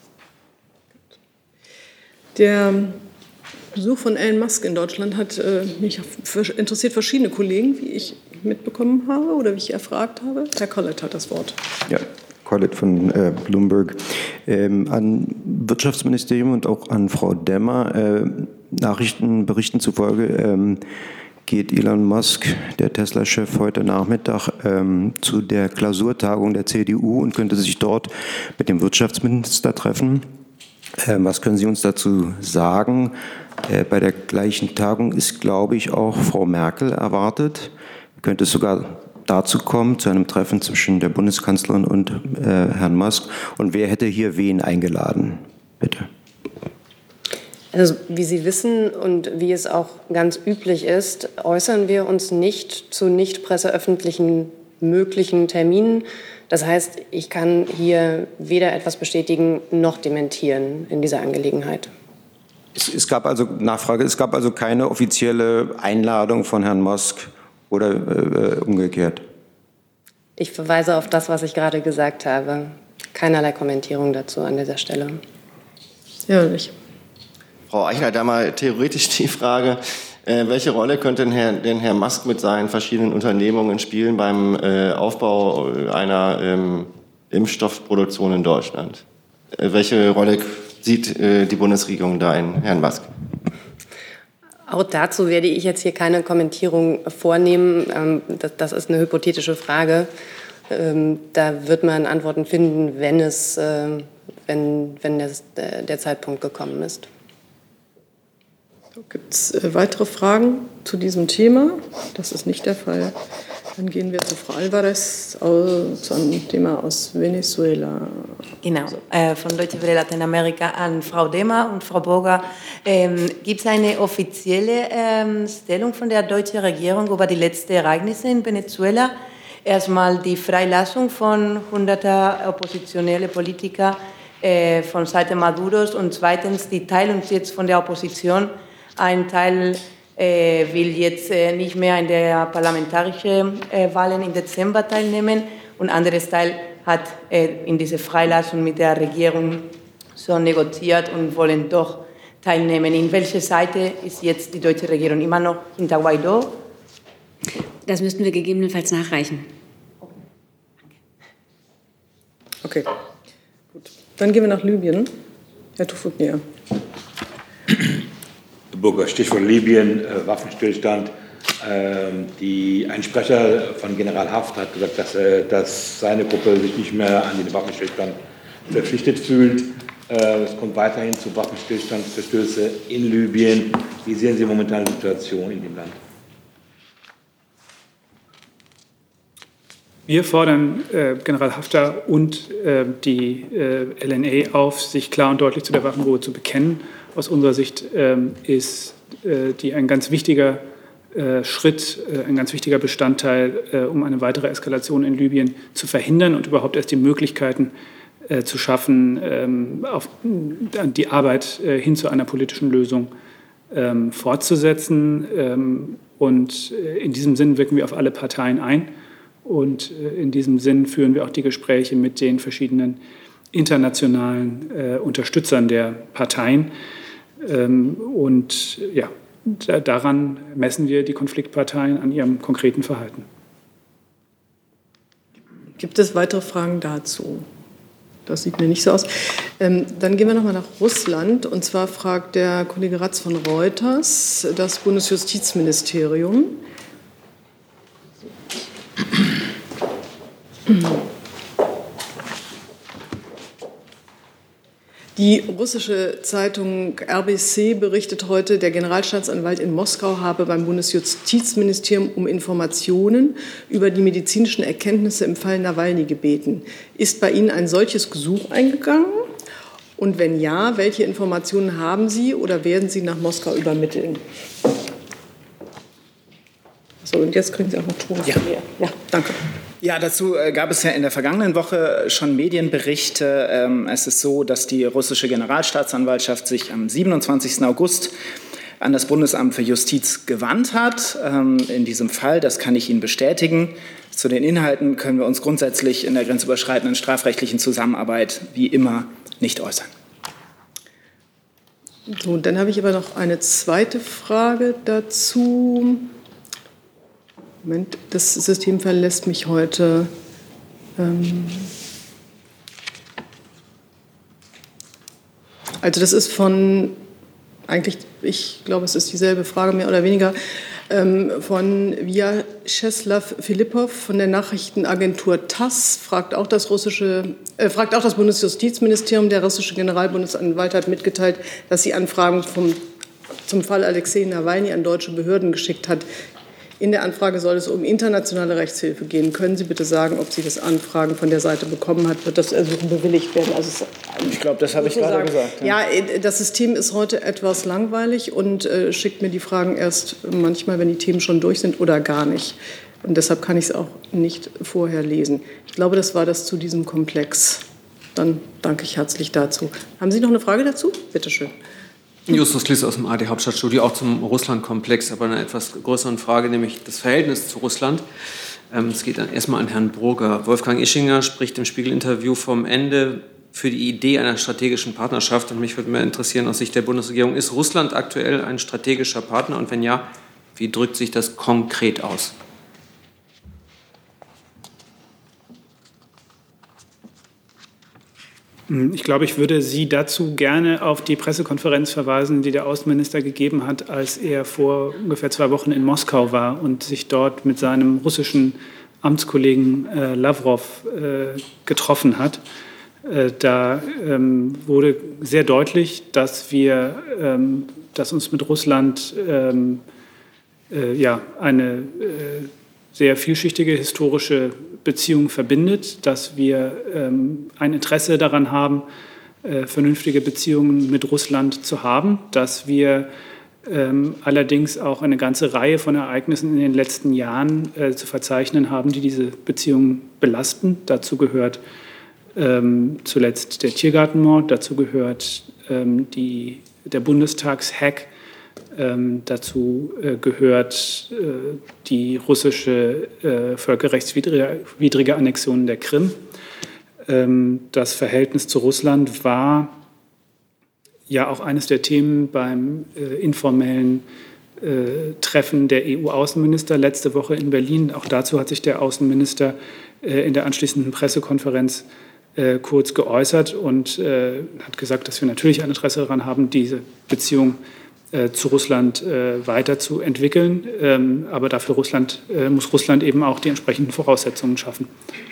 Der Besuch von Elon Musk in Deutschland hat mich interessiert verschiedene Kollegen, wie ich mitbekommen habe oder wie ich erfragt habe. Herr Collett hat das Wort. Ja, Collett von Bloomberg. An Wirtschaftsministerium und auch an Frau Demmer. Nachrichtenberichten zufolge geht Elon Musk, der Tesla-Chef, heute Nachmittag zu der Klausurtagung der CDU und könnte sich dort mit dem Wirtschaftsminister treffen. Was können Sie uns dazu sagen? Bei der gleichen Tagung ist, glaube ich, auch Frau Merkel erwartet. Könnte es sogar dazu kommen, zu einem Treffen zwischen der Bundeskanzlerin und Herrn Musk? Und wer hätte hier wen eingeladen? Bitte. Also wie Sie wissen und wie es auch ganz üblich ist, äußern wir uns nicht zu nicht presseöffentlichen möglichen Terminen. Das heißt, ich kann hier weder etwas bestätigen noch dementieren in dieser Angelegenheit. Es gab also Nachfrage, es gab also keine offizielle Einladung von Herrn Musk oder umgekehrt? Ich verweise auf das, was ich gerade gesagt habe. Keinerlei Kommentierung dazu an dieser Stelle. Ja, nicht. Frau Eichler, da mal theoretisch die Frage, welche Rolle könnte denn Herr Musk mit seinen verschiedenen Unternehmungen spielen beim Aufbau einer Impfstoffproduktion in Deutschland? Welche Rolle sieht die Bundesregierung da in Herrn Musk? Auch dazu werde ich jetzt hier keine Kommentierung vornehmen. Das ist eine hypothetische Frage. Da wird man Antworten finden, wenn der Zeitpunkt gekommen ist. Gibt es weitere Fragen zu diesem Thema? Das ist nicht der Fall. Dann gehen wir zu Frau Alvarez zu einem Thema aus Venezuela. Genau, von Deutsche Welle Lateinamerika an Frau Demmer und Frau Burger. Gibt es eine offizielle Stellung von der deutschen Regierung über die letzten Ereignisse in Venezuela? Erstmal die Freilassung von hunderter oppositionelle Politiker von Seite Maduros und zweitens die Teilung jetzt von der Opposition. Ein Teil will jetzt nicht mehr in der parlamentarischen Wahlen im Dezember teilnehmen und ein anderes Teil hat in dieser Freilassung mit der Regierung so negoziert und wollen doch teilnehmen. In welcher Seite ist jetzt die deutsche Regierung? Immer noch hinter Guaidó? Das müssten wir gegebenenfalls nachreichen. Okay, gut. Dann gehen wir nach Libyen. Herr Tufutnia. Burger, Stichwort Libyen, Waffenstillstand. Ein Sprecher von General Haftar hat gesagt, dass seine Gruppe sich nicht mehr an den Waffenstillstand verpflichtet fühlt. Es kommt weiterhin zu Waffenstillstandsverstößen in Libyen. Wie sehen Sie momentan die Situation in dem Land? Wir fordern General Haftar und die LNA auf, sich klar und deutlich zu der Waffenruhe zu bekennen. Aus unserer Sicht ist die ein ganz wichtiger Schritt, ein ganz wichtiger Bestandteil, um eine weitere Eskalation in Libyen zu verhindern und überhaupt erst die Möglichkeiten zu schaffen, die Arbeit hin zu einer politischen Lösung fortzusetzen. Und in diesem Sinn wirken wir auf alle Parteien ein. Und in diesem Sinn führen wir auch die Gespräche mit den verschiedenen internationalen Unterstützern der Parteien. Und ja, daran messen wir die Konfliktparteien an ihrem konkreten Verhalten. Gibt es weitere Fragen dazu? Das sieht mir nicht so aus. Dann gehen wir noch mal nach Russland. Und zwar fragt der Kollege Ratz von Reuters das Bundesjustizministerium. Die russische Zeitung RBC berichtet heute, der Generalstaatsanwalt in Moskau habe beim Bundesjustizministerium um Informationen über die medizinischen Erkenntnisse im Fall Nawalny gebeten. Ist bei Ihnen ein solches Gesuch eingegangen? Und wenn ja, welche Informationen haben Sie oder werden Sie nach Moskau übermitteln? So, und jetzt kriegen Sie auch noch Ton von mir. Ja, danke. Ja, dazu gab es ja in der vergangenen Woche schon Medienberichte. Es ist so, dass die russische Generalstaatsanwaltschaft sich am 27. August an das Bundesamt für Justiz gewandt hat. In diesem Fall, das kann ich Ihnen bestätigen. Zu den Inhalten können wir uns grundsätzlich in der grenzüberschreitenden strafrechtlichen Zusammenarbeit wie immer nicht äußern. So, und dann habe ich aber noch eine zweite Frage dazu. Moment, das System verlässt mich heute. Also das ist von, eigentlich, ich glaube, es ist dieselbe Frage, mehr oder weniger, von Vyacheslav Filippov von der Nachrichtenagentur TASS, fragt auch das Bundesjustizministerium. Der russische Generalbundesanwalt hat mitgeteilt, dass sie Anfragen zum Fall Alexei Nawalny an deutsche Behörden geschickt hat. In der Anfrage soll es um internationale Rechtshilfe gehen. Können Sie bitte sagen, ob Sie das Anfragen von der Seite bekommen hat? Wird das Ersuchen bewilligt werden? Also ich glaube, das habe ich gerade gesagt. Ja, das System ist heute etwas langweilig und schickt mir die Fragen erst manchmal, wenn die Themen schon durch sind oder gar nicht. Und deshalb kann ich es auch nicht vorher lesen. Ich glaube, das war das zu diesem Komplex. Dann danke ich herzlich dazu. Haben Sie noch eine Frage dazu? Bitte schön. Justus Kliss aus dem ARD Hauptstadtstudio, auch zum Russland-Komplex, aber eine etwas größeren Frage, nämlich das Verhältnis zu Russland. Es geht dann erstmal an Herrn Burger. Wolfgang Ischinger spricht im Spiegel-Interview vom Ende für die Idee einer strategischen Partnerschaft. Und mich würde mehr interessieren, aus Sicht der Bundesregierung, ist Russland aktuell ein strategischer Partner? Und wenn ja, wie drückt sich das konkret aus? Ich glaube, ich würde Sie dazu gerne auf die Pressekonferenz verweisen, die der Außenminister gegeben hat, als er vor ungefähr 2 Wochen in Moskau war und sich dort mit seinem russischen Amtskollegen Lavrov getroffen hat. Da wurde sehr deutlich, dass uns mit Russland eine sehr vielschichtige historische Beziehung verbindet, dass wir ein Interesse daran haben, vernünftige Beziehungen mit Russland zu haben, dass wir allerdings auch eine ganze Reihe von Ereignissen in den letzten Jahren zu verzeichnen haben, die diese Beziehungen belasten. Dazu gehört zuletzt der Tiergartenmord, dazu gehört der Bundestagshack, dazu gehört die russische völkerrechtswidrige Annexion der Krim. Das Verhältnis zu Russland war ja auch eines der Themen beim informellen Treffen der EU-Außenminister letzte Woche in Berlin. Auch dazu hat sich der Außenminister in der anschließenden Pressekonferenz kurz geäußert und hat gesagt, dass wir natürlich ein Interesse daran haben, diese Beziehung zu Russland weiterzuentwickeln. Aber dafür muss Russland eben auch die entsprechenden Voraussetzungen schaffen.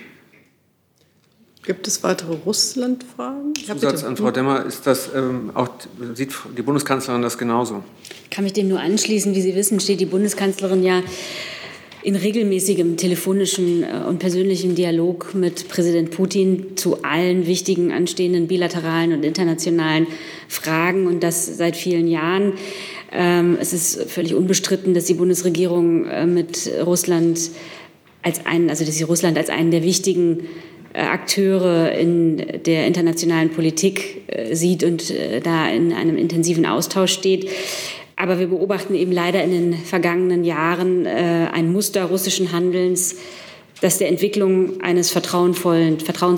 Gibt es weitere Russland-Fragen? Zusatz an Frau Demmer, sieht die Bundeskanzlerin das genauso? Ich kann mich dem nur anschließen. Wie Sie wissen, steht die Bundeskanzlerin ja in regelmäßigem telefonischen und persönlichen Dialog mit Präsident Putin zu allen wichtigen anstehenden bilateralen und internationalen Fragen und das seit vielen Jahren. Es ist völlig unbestritten, dass die Bundesregierung dass sie Russland als einen der wichtigen Akteure in der internationalen Politik sieht und da in einem intensiven Austausch steht. Aber wir beobachten eben leider in den vergangenen Jahren ein Muster russischen Handelns, das der Entwicklung eines vertrauensvollen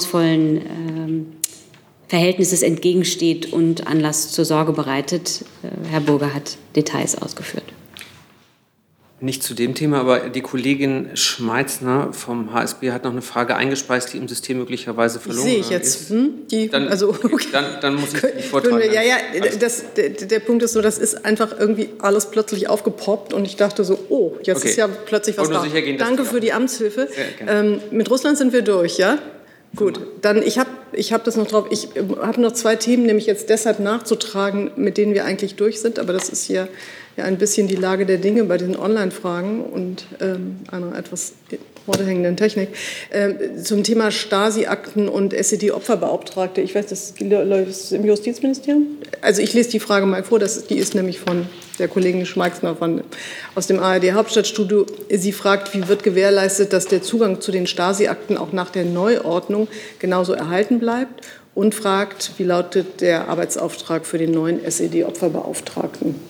Verhältnisses entgegensteht und Anlass zur Sorge bereitet. Herr Burger hat Details ausgeführt. Nicht zu dem Thema, aber die Kollegin Schmeitzner vom HSB hat noch eine Frage eingespeist, die im System möglicherweise verloren ist. Sehe ich jetzt. Dann muss ich die vortragen. Der Punkt ist nur, das ist einfach irgendwie alles plötzlich aufgepoppt und ich dachte so, jetzt ist ja plötzlich was da. Danke für die Amtshilfe. Mit Russland sind wir durch, ja? Gut, dann ich hab das noch drauf. Ich habe noch 2 Themen, nämlich jetzt deshalb nachzutragen, mit denen wir eigentlich durch sind. Aber das ist hier ja ein bisschen die Lage der Dinge bei den Online-Fragen und einer etwas vorderhängenden Technik. Zum Thema Stasi-Akten und SED-Opferbeauftragte. Ich weiß, das ist im Justizministerium. Also ich lese die Frage mal vor. Die ist nämlich von der Kollegin Schmeichsner aus dem ARD-Hauptstadtstudio. Sie fragt, wie wird gewährleistet, dass der Zugang zu den Stasi-Akten auch nach der Neuordnung genauso erhalten bleibt? Und fragt, wie lautet der Arbeitsauftrag für den neuen SED-Opferbeauftragten?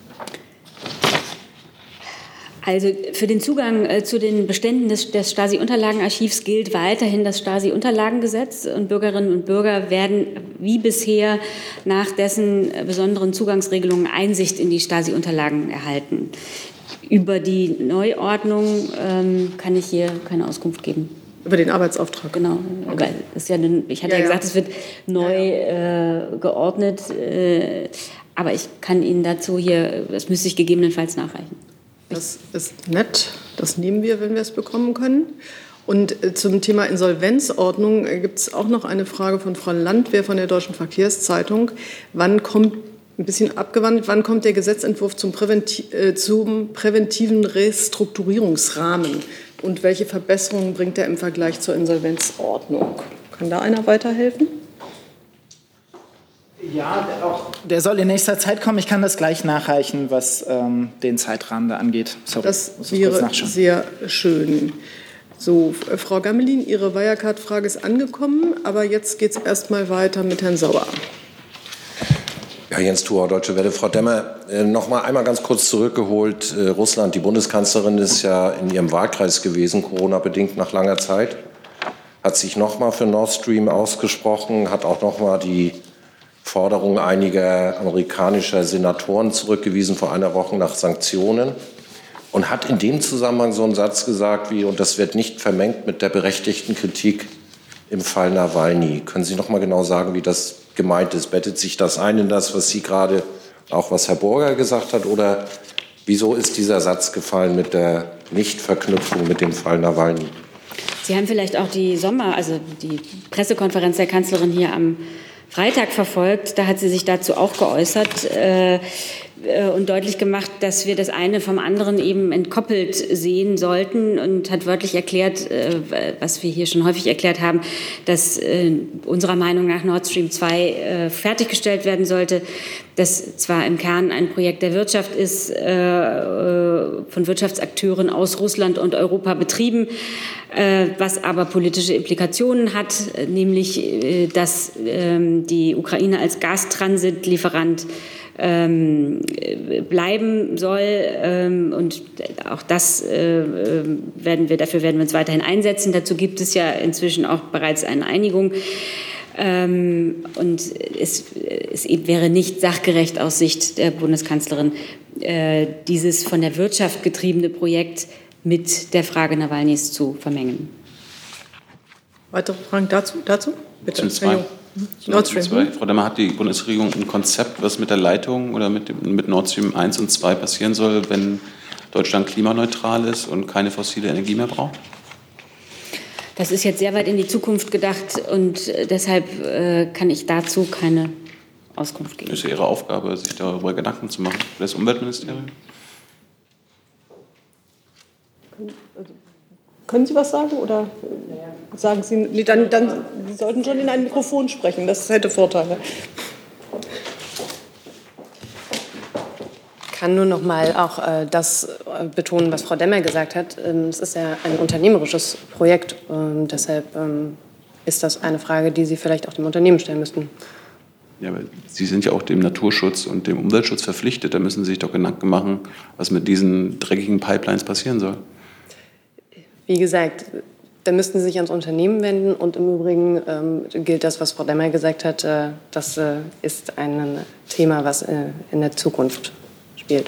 Also für den Zugang zu den Beständen des Stasi-Unterlagenarchivs gilt weiterhin das Stasi-Unterlagengesetz und Bürgerinnen und Bürger werden wie bisher nach dessen besonderen Zugangsregelungen Einsicht in die Stasi-Unterlagen erhalten. Über die Neuordnung kann ich hier keine Auskunft geben. Über den Arbeitsauftrag? Genau. Okay. Das ist ja, ich hatte ja gesagt, es wird neu geordnet, aber ich kann Ihnen dazu hier, das müsste ich gegebenenfalls nachreichen. Das ist nett, das nehmen wir, wenn wir es bekommen können. Und zum Thema Insolvenzordnung gibt es auch noch eine Frage von Frau Landwehr von der Deutschen Verkehrszeitung. Wann kommt der Gesetzentwurf zum präventiven Restrukturierungsrahmen? Und welche Verbesserungen bringt er im Vergleich zur Insolvenzordnung? Kann da einer weiterhelfen? Ja, der soll in nächster Zeit kommen. Ich kann das gleich nachreichen, was den Zeitrahmen da angeht. Sorry, das wäre sehr schön. So, Frau Gammelin, Ihre Wirecard-Frage ist angekommen, aber jetzt geht es erst mal weiter mit Herrn Sauer. Ja, Jens Thuauer, Deutsche Welle. Frau Demmer, noch mal einmal ganz kurz zurückgeholt. Russland, die Bundeskanzlerin ist ja in ihrem Wahlkreis gewesen, Corona-bedingt nach langer Zeit, hat sich noch mal für Nord Stream ausgesprochen, hat auch noch mal die Forderung einiger amerikanischer Senatoren zurückgewiesen vor einer Woche nach Sanktionen und hat in dem Zusammenhang so einen Satz gesagt wie, und das wird nicht vermengt mit der berechtigten Kritik im Fall Nawalny. Können Sie noch mal genau sagen, wie das gemeint ist? Bettet sich das ein in das, was Sie gerade, auch was Herr Burger gesagt hat, oder wieso ist dieser Satz gefallen mit der Nichtverknüpfung mit dem Fall Nawalny? Sie haben vielleicht auch die Pressekonferenz der Kanzlerin hier am Freitag verfolgt. Da hat sie sich dazu auch geäußert und deutlich gemacht, dass wir das eine vom anderen eben entkoppelt sehen sollten und hat wörtlich erklärt, was wir hier schon häufig erklärt haben, dass unserer Meinung nach Nord Stream 2 fertiggestellt werden sollte, das zwar im Kern ein Projekt der Wirtschaft ist, von Wirtschaftsakteuren aus Russland und Europa betrieben, was aber politische Implikationen hat, nämlich, dass die Ukraine als Gastransitlieferant bleiben soll und auch dafür werden wir uns weiterhin einsetzen. Dazu gibt es ja inzwischen auch bereits eine Einigung. Und es wäre nicht sachgerecht aus Sicht der Bundeskanzlerin, dieses von der Wirtschaft getriebene Projekt mit der Frage Nawalnys zu vermengen. Weitere Fragen dazu? Bitte. Nord Stream 2. Frau Demmer, hat die Bundesregierung ein Konzept, was mit der Leitung oder mit Nord Stream 1 und 2 passieren soll, wenn Deutschland klimaneutral ist und keine fossile Energie mehr braucht? Das ist jetzt sehr weit in die Zukunft gedacht und deshalb kann ich dazu keine Auskunft geben. Das ist ja Ihre Aufgabe, sich darüber Gedanken zu machen. Das Umweltministerium? Können Sie was sagen oder sagen Sie? Nee, dann Sie sollten schon in ein Mikrofon sprechen. Das hätte Vorteile. Ich kann nur noch mal auch das betonen, was Frau Demmer gesagt hat. Es ist ja ein unternehmerisches Projekt. Deshalb ist das eine Frage, die Sie vielleicht auch dem Unternehmen stellen müssten. Ja, aber Sie sind ja auch dem Naturschutz und dem Umweltschutz verpflichtet. Da müssen Sie sich doch Gedanken machen, was mit diesen dreckigen Pipelines passieren soll. Wie gesagt, da müssten Sie sich ans Unternehmen wenden. Und im Übrigen gilt das, was Frau Demmer gesagt hat, das ist ein Thema, was in der Zukunft spielt.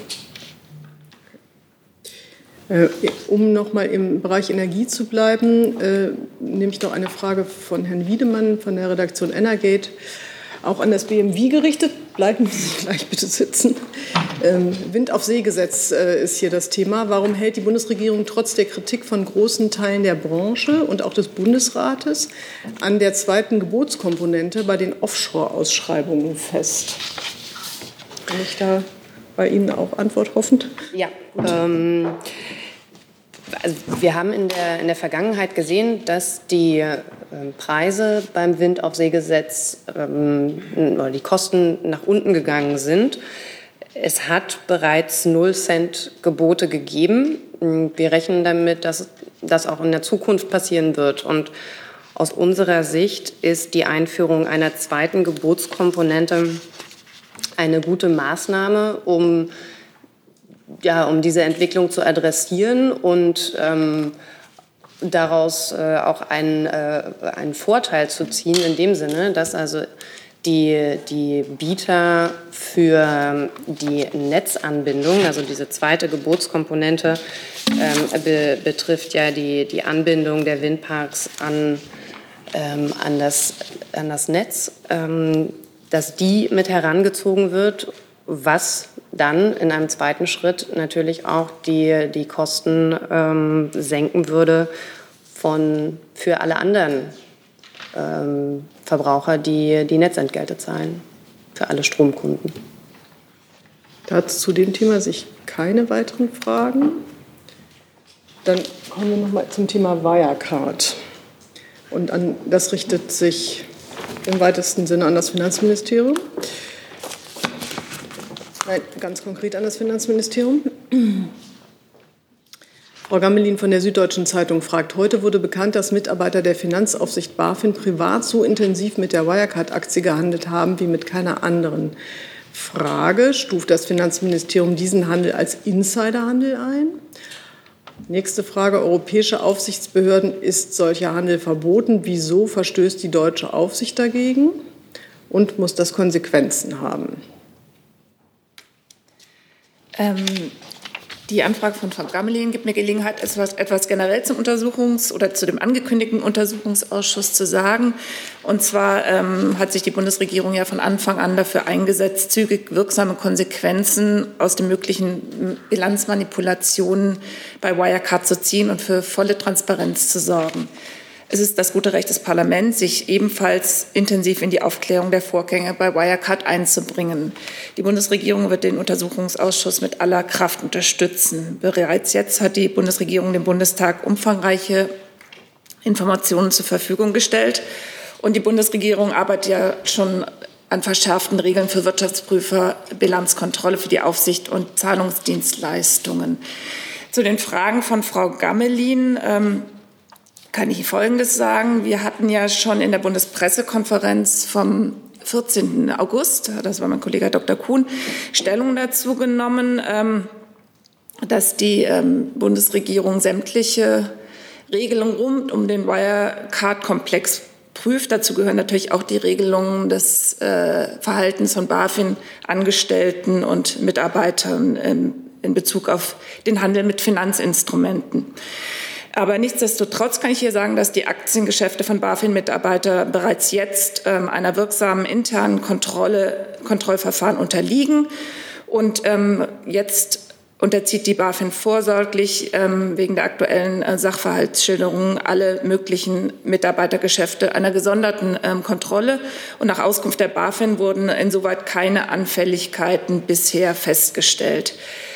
Um noch mal im Bereich Energie zu bleiben, nehme ich noch eine Frage von Herrn Wiedemann von der Redaktion Energate, auch an das BMW gerichtet. Bleiben Sie gleich bitte sitzen. Wind-auf-See-Gesetz ist hier das Thema. Warum hält die Bundesregierung trotz der Kritik von großen Teilen der Branche und auch des Bundesrates an der zweiten Gebotskomponente bei den Offshore-Ausschreibungen fest? Kann ich da bei Ihnen auch Antwort hoffend? Ja. Also wir haben in der Vergangenheit gesehen, dass die Preise beim Wind-auf-See-Gesetz oder die Kosten nach unten gegangen sind. Es hat bereits 0 Cent Gebote gegeben. Wir rechnen damit, dass das auch in der Zukunft passieren wird. Und aus unserer Sicht ist die Einführung einer zweiten Gebotskomponente eine gute Maßnahme, um diese Entwicklung zu adressieren und daraus auch einen Vorteil zu ziehen, in dem Sinne, dass also die Bieter für die Netzanbindung, also diese zweite Gebotskomponente, betrifft ja die Anbindung der Windparks an das Netz, dass die mit herangezogen wird, was dann in einem zweiten Schritt natürlich auch die Kosten senken würde für alle anderen Verbraucher, die Netzentgelte zahlen, für alle Stromkunden. Dazu zu dem Thema sich keine weiteren Fragen. Dann kommen wir noch mal zum Thema Wirecard. Und das richtet sich im weitesten Sinne an das Finanzministerium. Nein, ganz konkret an das Finanzministerium. Frau Gammelin von der Süddeutschen Zeitung fragt, heute wurde bekannt, dass Mitarbeiter der Finanzaufsicht BaFin privat so intensiv mit der Wirecard-Aktie gehandelt haben wie mit keiner anderen. Frage, stuft das Finanzministerium diesen Handel als Insiderhandel ein? Nächste Frage, europäische Aufsichtsbehörden, ist solcher Handel verboten? Wieso verstößt die deutsche Aufsicht dagegen? Und muss das Konsequenzen haben? Die Anfrage von Frau Gammelin gibt mir Gelegenheit, etwas generell zum zu dem angekündigten Untersuchungsausschuss zu sagen. Und zwar hat sich die Bundesregierung ja von Anfang an dafür eingesetzt, zügig wirksame Konsequenzen aus den möglichen Bilanzmanipulationen bei Wirecard zu ziehen und für volle Transparenz zu sorgen. Es ist das gute Recht des Parlaments, sich ebenfalls intensiv in die Aufklärung der Vorgänge bei Wirecard einzubringen. Die Bundesregierung wird den Untersuchungsausschuss mit aller Kraft unterstützen. Bereits jetzt hat die Bundesregierung dem Bundestag umfangreiche Informationen zur Verfügung gestellt. Und die Bundesregierung arbeitet ja schon an verschärften Regeln für Wirtschaftsprüfer, Bilanzkontrolle für die Aufsicht und Zahlungsdienstleistungen. Zu den Fragen von Frau Gammelin kann ich Folgendes sagen. Wir hatten ja schon in der Bundespressekonferenz vom 14. August, das war mein Kollege Dr. Kuhn, Stellung dazu genommen, dass die Bundesregierung sämtliche Regelungen rund um den Wirecard-Komplex prüft. Dazu gehören natürlich auch die Regelungen des Verhaltens von BaFin-Angestellten und Mitarbeitern in Bezug auf den Handel mit Finanzinstrumenten. Aber nichtsdestotrotz kann ich hier sagen, dass die Aktiengeschäfte von BaFin-Mitarbeitern bereits jetzt einer wirksamen internen Kontrollverfahren unterliegen. Und jetzt unterzieht die BaFin vorsorglich wegen der aktuellen Sachverhaltsschilderung alle möglichen Mitarbeitergeschäfte einer gesonderten Kontrolle. Und nach Auskunft der BaFin wurden insoweit keine Anfälligkeiten bisher festgestellt.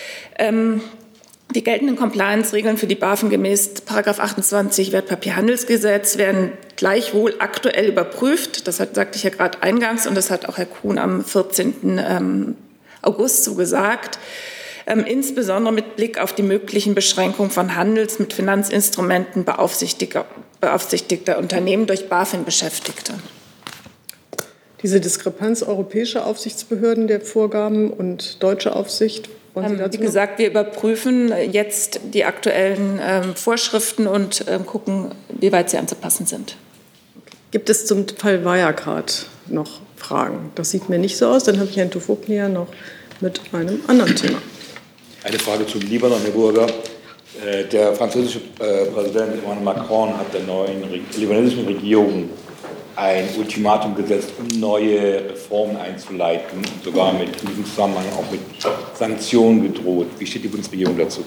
Die geltenden Compliance-Regeln für die BaFin gemäß § 28 Wertpapierhandelsgesetz werden gleichwohl aktuell überprüft. Das sagte ich ja gerade eingangs und das hat auch Herr Kuhn am 14. August so gesagt. Insbesondere mit Blick auf die möglichen Beschränkungen von Handels mit Finanzinstrumenten beaufsichtigter Unternehmen durch BaFin-Beschäftigte. Diese Diskrepanz europäischer Aufsichtsbehörden der Vorgaben und deutsche Aufsicht, wie gesagt, wir überprüfen jetzt die aktuellen Vorschriften und gucken, wie weit sie anzupassen sind. Gibt es zum Fall Wirecard noch Fragen? Das sieht mir nicht so aus. Dann habe ich Herrn Tufoklia noch mit einem anderen Thema. Eine Frage zum Libanon, Herr Burger. Der französische Präsident Emmanuel Macron hat der neuen libanesischen Regierung ein Ultimatum gesetzt, um neue Reformen einzuleiten und sogar in diesem Zusammenhang auch mit Sanktionen gedroht. Wie steht die Bundesregierung dazu?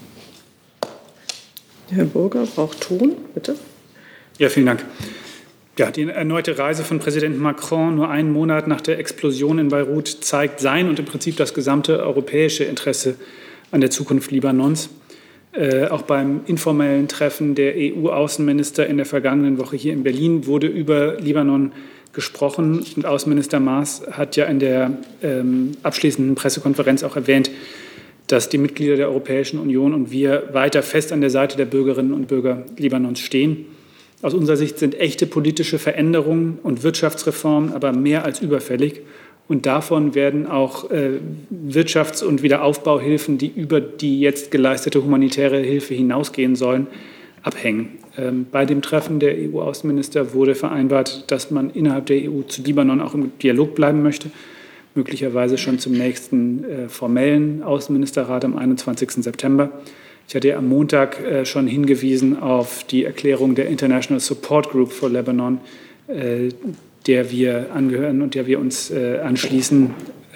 Herr Burger braucht Ton, bitte. Ja, vielen Dank. Ja, die erneute Reise von Präsident Macron nur einen Monat nach der Explosion in Beirut zeigt sein und im Prinzip das gesamte europäische Interesse an der Zukunft Libanons. Auch beim informellen Treffen der EU-Außenminister in der vergangenen Woche hier in Berlin wurde über Libanon gesprochen. Und Außenminister Maas hat ja in der abschließenden Pressekonferenz auch erwähnt, dass die Mitglieder der Europäischen Union und wir weiter fest an der Seite der Bürgerinnen und Bürger Libanons stehen. Aus unserer Sicht sind echte politische Veränderungen und Wirtschaftsreformen aber mehr als überfällig. Und davon werden auch Wirtschafts- und Wiederaufbauhilfen, die über die jetzt geleistete humanitäre Hilfe hinausgehen sollen, abhängen. Bei dem Treffen der EU-Außenminister wurde vereinbart, dass man innerhalb der EU zu Libanon auch im Dialog bleiben möchte, möglicherweise schon zum nächsten formellen Außenministerrat am 21. September. Ich hatte ja am Montag schon hingewiesen auf die Erklärung der International Support Group for Lebanon, der wir angehören und der wir uns anschließen.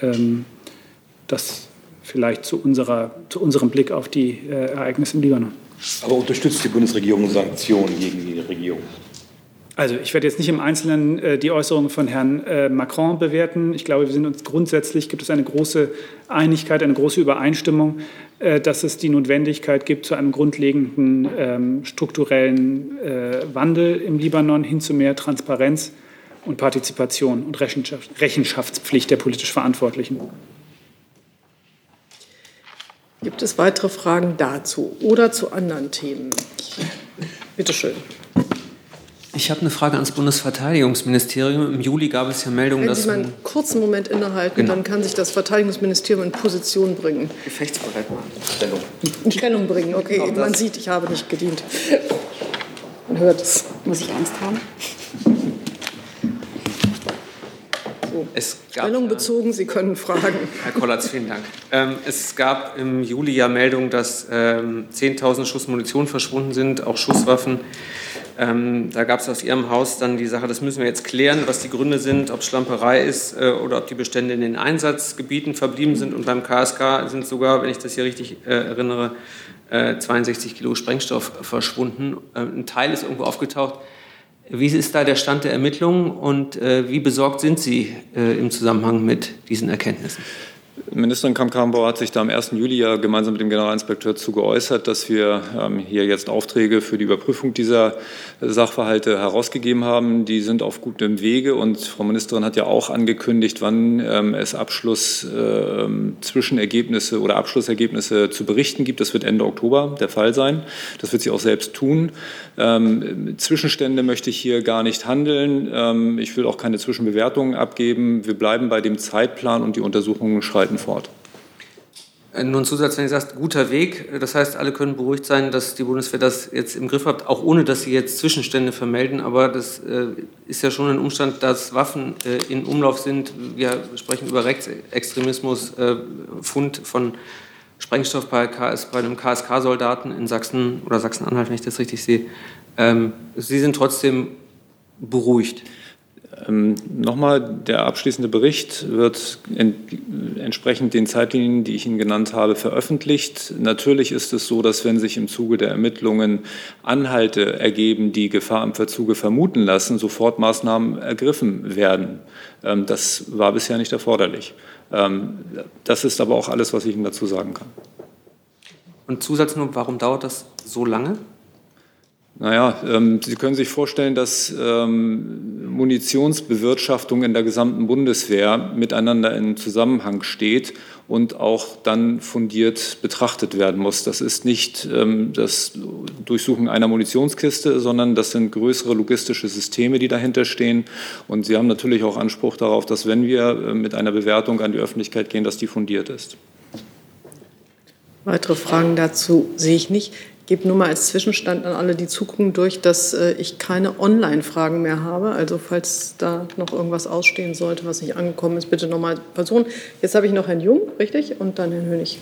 Das vielleicht zu unserem Blick auf die Ereignisse im Libanon. Aber unterstützt die Bundesregierung Sanktionen gegen die Regierung? Also ich werde jetzt nicht im Einzelnen die Äußerungen von Herrn Macron bewerten. Ich glaube, wir sind uns grundsätzlich, gibt es eine große Einigkeit, eine große Übereinstimmung, dass es die Notwendigkeit gibt zu einem grundlegenden strukturellen Wandel im Libanon hin zu mehr Transparenz und Partizipation und Rechenschaftspflicht der politisch Verantwortlichen. Gibt es weitere Fragen dazu oder zu anderen Themen? Bitte schön. Ich habe eine Frage ans Bundesverteidigungsministerium. Im Juli gab es ja Meldungen, dass... Wenn Sie mal einen kurzen Moment innehalten, dann kann sich das Verteidigungsministerium in Position bringen. Gefechtsbereit machen. Stellung. In Stellung bringen, okay. Man sieht, ich habe nicht gedient. Man hört es. Muss ich Angst haben? Stellung bezogen, Sie können fragen. Herr Kollatz, vielen Dank. Es gab im Juli ja Meldungen, dass 10.000 Schuss Munition verschwunden sind, auch Schusswaffen. Da gab es aus Ihrem Haus dann die Sache, das müssen wir jetzt klären, was die Gründe sind, ob es Schlamperei ist oder ob die Bestände in den Einsatzgebieten verblieben sind. Und beim KSK sind sogar, wenn ich das hier richtig erinnere, 62 Kilo Sprengstoff verschwunden. Ein Teil ist irgendwo aufgetaucht. Wie ist da der Stand der Ermittlungen und wie besorgt sind Sie im Zusammenhang mit diesen Erkenntnissen? Ministerin Kramp-Karrenbauer hat sich da am 1. Juli ja gemeinsam mit dem Generalinspekteur zu geäußert, dass wir hier jetzt Aufträge für die Überprüfung dieser Sachverhalte herausgegeben haben. Die sind auf gutem Wege und Frau Ministerin hat ja auch angekündigt, wann es Zwischenergebnisse oder Abschlussergebnisse zu berichten gibt. Das wird Ende Oktober der Fall sein. Das wird sie auch selbst tun. Zwischenstände möchte ich hier gar nicht handeln. Ich will auch keine Zwischenbewertungen abgeben. Wir bleiben bei dem Zeitplan und die Untersuchungen schreiten fort. Nur ein Zusatz, wenn Sie sagen, guter Weg. Das heißt, alle können beruhigt sein, dass die Bundeswehr das jetzt im Griff hat, auch ohne, dass Sie jetzt Zwischenstände vermelden. Aber das ist ja schon ein Umstand, dass Waffen in Umlauf sind. Wir sprechen über Rechtsextremismus, Fund von Sprengstoff bei einem KSK-Soldaten in Sachsen oder Sachsen-Anhalt, wenn ich das richtig sehe. Sie sind trotzdem beruhigt. Nochmal, der abschließende Bericht wird entsprechend den Zeitlinien, die ich Ihnen genannt habe, veröffentlicht. Natürlich ist es so, dass wenn sich im Zuge der Ermittlungen Anhalte ergeben, die Gefahr im Verzuge vermuten lassen, sofort Maßnahmen ergriffen werden. Das war bisher nicht erforderlich. Das ist aber auch alles, was ich Ihnen dazu sagen kann. Und Zusatz nur, warum dauert das so lange? Naja, Sie können sich vorstellen, dass Munitionsbewirtschaftung in der gesamten Bundeswehr miteinander in Zusammenhang steht und auch dann fundiert betrachtet werden muss. Das ist nicht das Durchsuchen einer Munitionskiste, sondern das sind größere logistische Systeme, die dahinter stehen. Und Sie haben natürlich auch Anspruch darauf, dass wenn wir mit einer Bewertung an die Öffentlichkeit gehen, dass die fundiert ist. Weitere Fragen dazu sehe ich nicht. Ich gebe nur mal als Zwischenstand an alle, die zugucken, durch, dass ich keine Online-Fragen mehr habe. Also falls da noch irgendwas ausstehen sollte, was nicht angekommen ist, bitte nochmal Personen. Jetzt habe ich noch Herrn Jung, richtig? Und dann Herrn Hönig.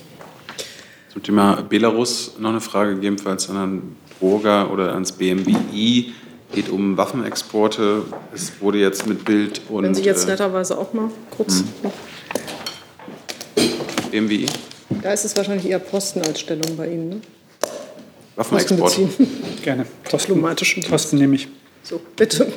Zum Thema Belarus noch eine Frage, gegebenenfalls an Herrn Burger oder ans BMWI. geht um Waffenexporte. Es wurde jetzt mit Bild und... Wenn Sie jetzt netterweise auch mal kurz noch... BMWI? Da ist es wahrscheinlich eher Posten als Stellung bei Ihnen, ne? Waffenexport. Gerne. Posten nehme ich. So, bitte.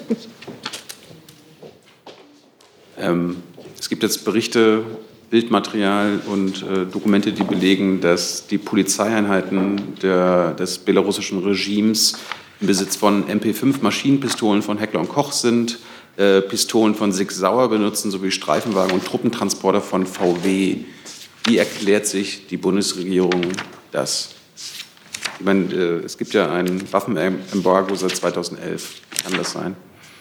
Es gibt jetzt Berichte, Bildmaterial und Dokumente, die belegen, dass die Polizeieinheiten des belarussischen Regimes im Besitz von MP5-Maschinenpistolen von Heckler & Koch sind, Pistolen von Sig Sauer benutzen, sowie Streifenwagen und Truppentransporter von VW. Wie erklärt sich die Bundesregierung das? Ich meine, es gibt ja ein Waffenembargo seit 2011. Kann das sein?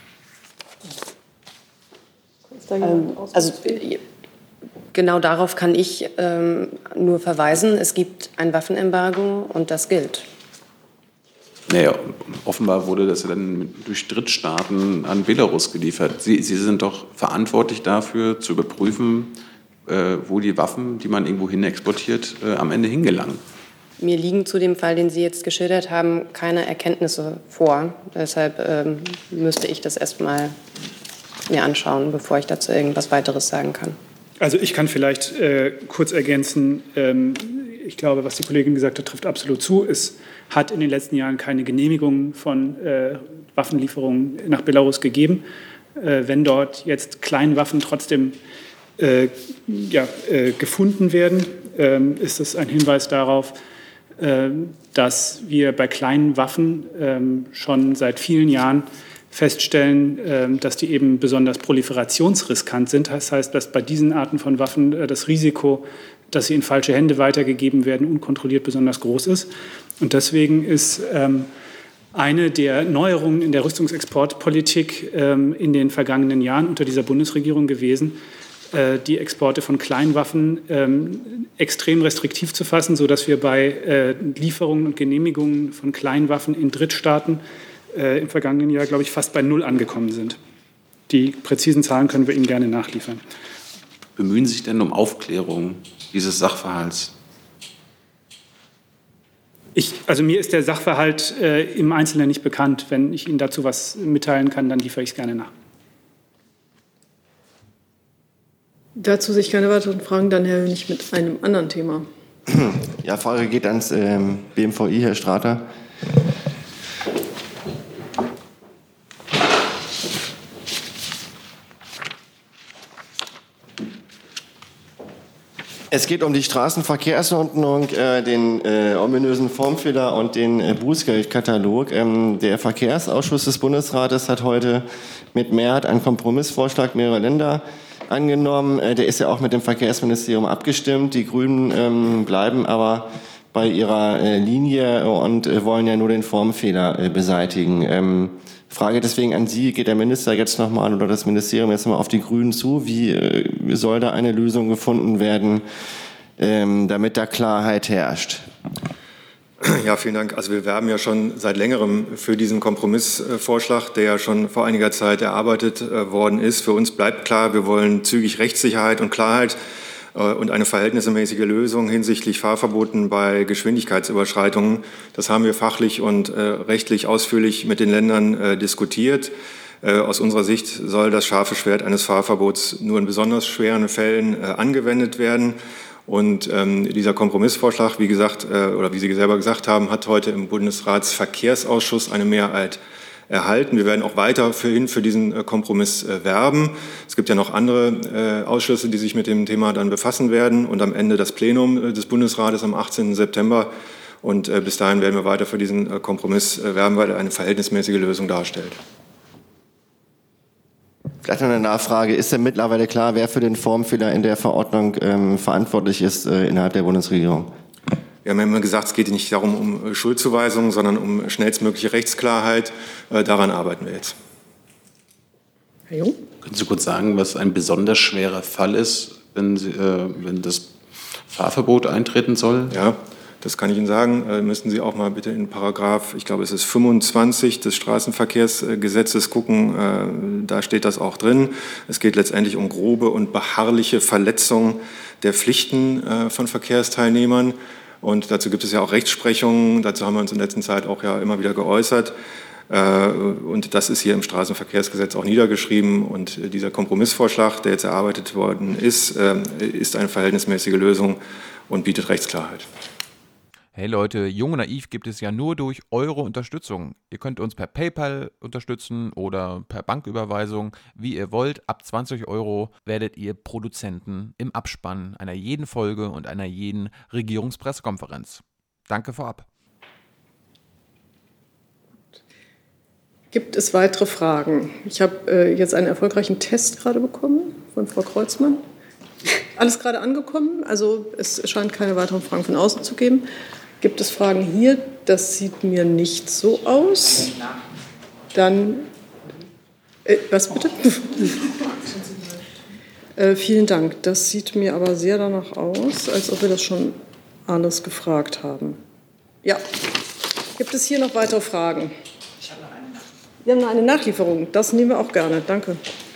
Also genau darauf kann ich nur verweisen. Es gibt ein Waffenembargo und das gilt. Naja, offenbar wurde das ja dann durch Drittstaaten an Belarus geliefert. Sie sind doch verantwortlich dafür, zu überprüfen, wo die Waffen, die man irgendwo hin exportiert, am Ende hingelangen. Mir liegen zu dem Fall, den Sie jetzt geschildert haben, keine Erkenntnisse vor. Deshalb müsste ich das erst mal mir anschauen, bevor ich dazu irgendwas weiteres sagen kann. Also ich kann vielleicht kurz ergänzen, ich glaube, was die Kollegin gesagt hat, trifft absolut zu. Es hat in den letzten Jahren keine Genehmigung von Waffenlieferungen nach Belarus gegeben. Wenn dort jetzt Kleinwaffen trotzdem gefunden werden, ist es ein Hinweis darauf, dass wir bei kleinen Waffen schon seit vielen Jahren feststellen, dass die eben besonders proliferationsriskant sind. Das heißt, dass bei diesen Arten von Waffen das Risiko, dass sie in falsche Hände weitergegeben werden, unkontrolliert besonders groß ist. Und deswegen ist eine der Neuerungen in der Rüstungsexportpolitik in den vergangenen Jahren unter dieser Bundesregierung gewesen, die Exporte von Kleinwaffen extrem restriktiv zu fassen, sodass wir bei Lieferungen und Genehmigungen von Kleinwaffen in Drittstaaten im vergangenen Jahr, glaube ich, fast bei 0 angekommen sind. Die präzisen Zahlen können wir Ihnen gerne nachliefern. Bemühen Sie sich denn um Aufklärung dieses Sachverhalts? Also mir ist der Sachverhalt im Einzelnen nicht bekannt. Wenn ich Ihnen dazu was mitteilen kann, dann liefere ich es gerne nach. Dazu sich keine weiteren Fragen, dann Herr Hönig mit einem anderen Thema. Ja, Frage geht ans BMVI, Herr Strater. Es geht um die Straßenverkehrsordnung, den ominösen Formfehler und den Bußgeldkatalog. Der Verkehrsausschuss des Bundesrates hat heute mit Mehrheit einen Kompromissvorschlag mehrerer Länder angenommen. Der ist ja auch mit dem Verkehrsministerium abgestimmt. Die Grünen bleiben aber bei ihrer Linie und wollen ja nur den Formfehler beseitigen. Frage deswegen an Sie, geht der Minister jetzt nochmal oder das Ministerium jetzt nochmal auf die Grünen zu? Wie soll da eine Lösung gefunden werden, damit da Klarheit herrscht? Ja, vielen Dank. Also wir werben ja schon seit längerem für diesen Kompromissvorschlag, der ja schon vor einiger Zeit erarbeitet worden ist. Für uns bleibt klar, wir wollen zügig Rechtssicherheit und Klarheit und eine verhältnismäßige Lösung hinsichtlich Fahrverboten bei Geschwindigkeitsüberschreitungen. Das haben wir fachlich und rechtlich ausführlich mit den Ländern diskutiert. Aus unserer Sicht soll das scharfe Schwert eines Fahrverbots nur in besonders schweren Fällen angewendet werden. Und dieser Kompromissvorschlag, wie gesagt, oder wie Sie selber gesagt haben, hat heute im Bundesratsverkehrsausschuss eine Mehrheit erhalten. Wir werden auch weiterhin für diesen Kompromiss werben. Es gibt ja noch andere Ausschüsse, die sich mit dem Thema dann befassen werden und am Ende das Plenum des Bundesrates am 18. September. Und bis dahin werden wir weiter für diesen Kompromiss werben, weil er eine verhältnismäßige Lösung darstellt. Vielleicht noch eine Nachfrage. Ist denn mittlerweile klar, wer für den Formfehler in der Verordnung verantwortlich ist innerhalb der Bundesregierung? Wir haben ja immer gesagt, es geht nicht darum, um Schuldzuweisungen, sondern um schnellstmögliche Rechtsklarheit. Daran arbeiten wir jetzt. Herr Jung? Können Sie kurz sagen, was ein besonders schwerer Fall ist, wenn das Fahrverbot eintreten soll? Ja, das kann ich Ihnen sagen. Müssten Sie auch mal bitte in Paragraph, ich glaube, es ist 25 des Straßenverkehrsgesetzes gucken. Da steht das auch drin. Es geht letztendlich um grobe und beharrliche Verletzung der Pflichten von Verkehrsteilnehmern. Und dazu gibt es ja auch Rechtsprechungen. Dazu haben wir uns in letzter Zeit auch ja immer wieder geäußert. Und das ist hier im Straßenverkehrsgesetz auch niedergeschrieben. Und dieser Kompromissvorschlag, der jetzt erarbeitet worden ist, ist eine verhältnismäßige Lösung und bietet Rechtsklarheit. Hey Leute, Jung und Naiv gibt es ja nur durch eure Unterstützung. Ihr könnt uns per PayPal unterstützen oder per Banküberweisung, wie ihr wollt. Ab 20 € werdet ihr Produzenten im Abspann einer jeden Folge und einer jeden Regierungspressekonferenz. Danke vorab. Gibt es weitere Fragen? Ich habe jetzt einen erfolgreichen Test gerade bekommen von Frau Kreuzmann. Alles gerade angekommen, also es scheint keine weiteren Fragen von außen zu geben. Gibt es Fragen hier? Das sieht mir nicht so aus. Dann, was bitte? Vielen Dank. Das sieht mir aber sehr danach aus, als ob wir das schon alles gefragt haben. Ja. Gibt es hier noch weitere Fragen? Wir haben noch eine Nachlieferung. Das nehmen wir auch gerne. Danke.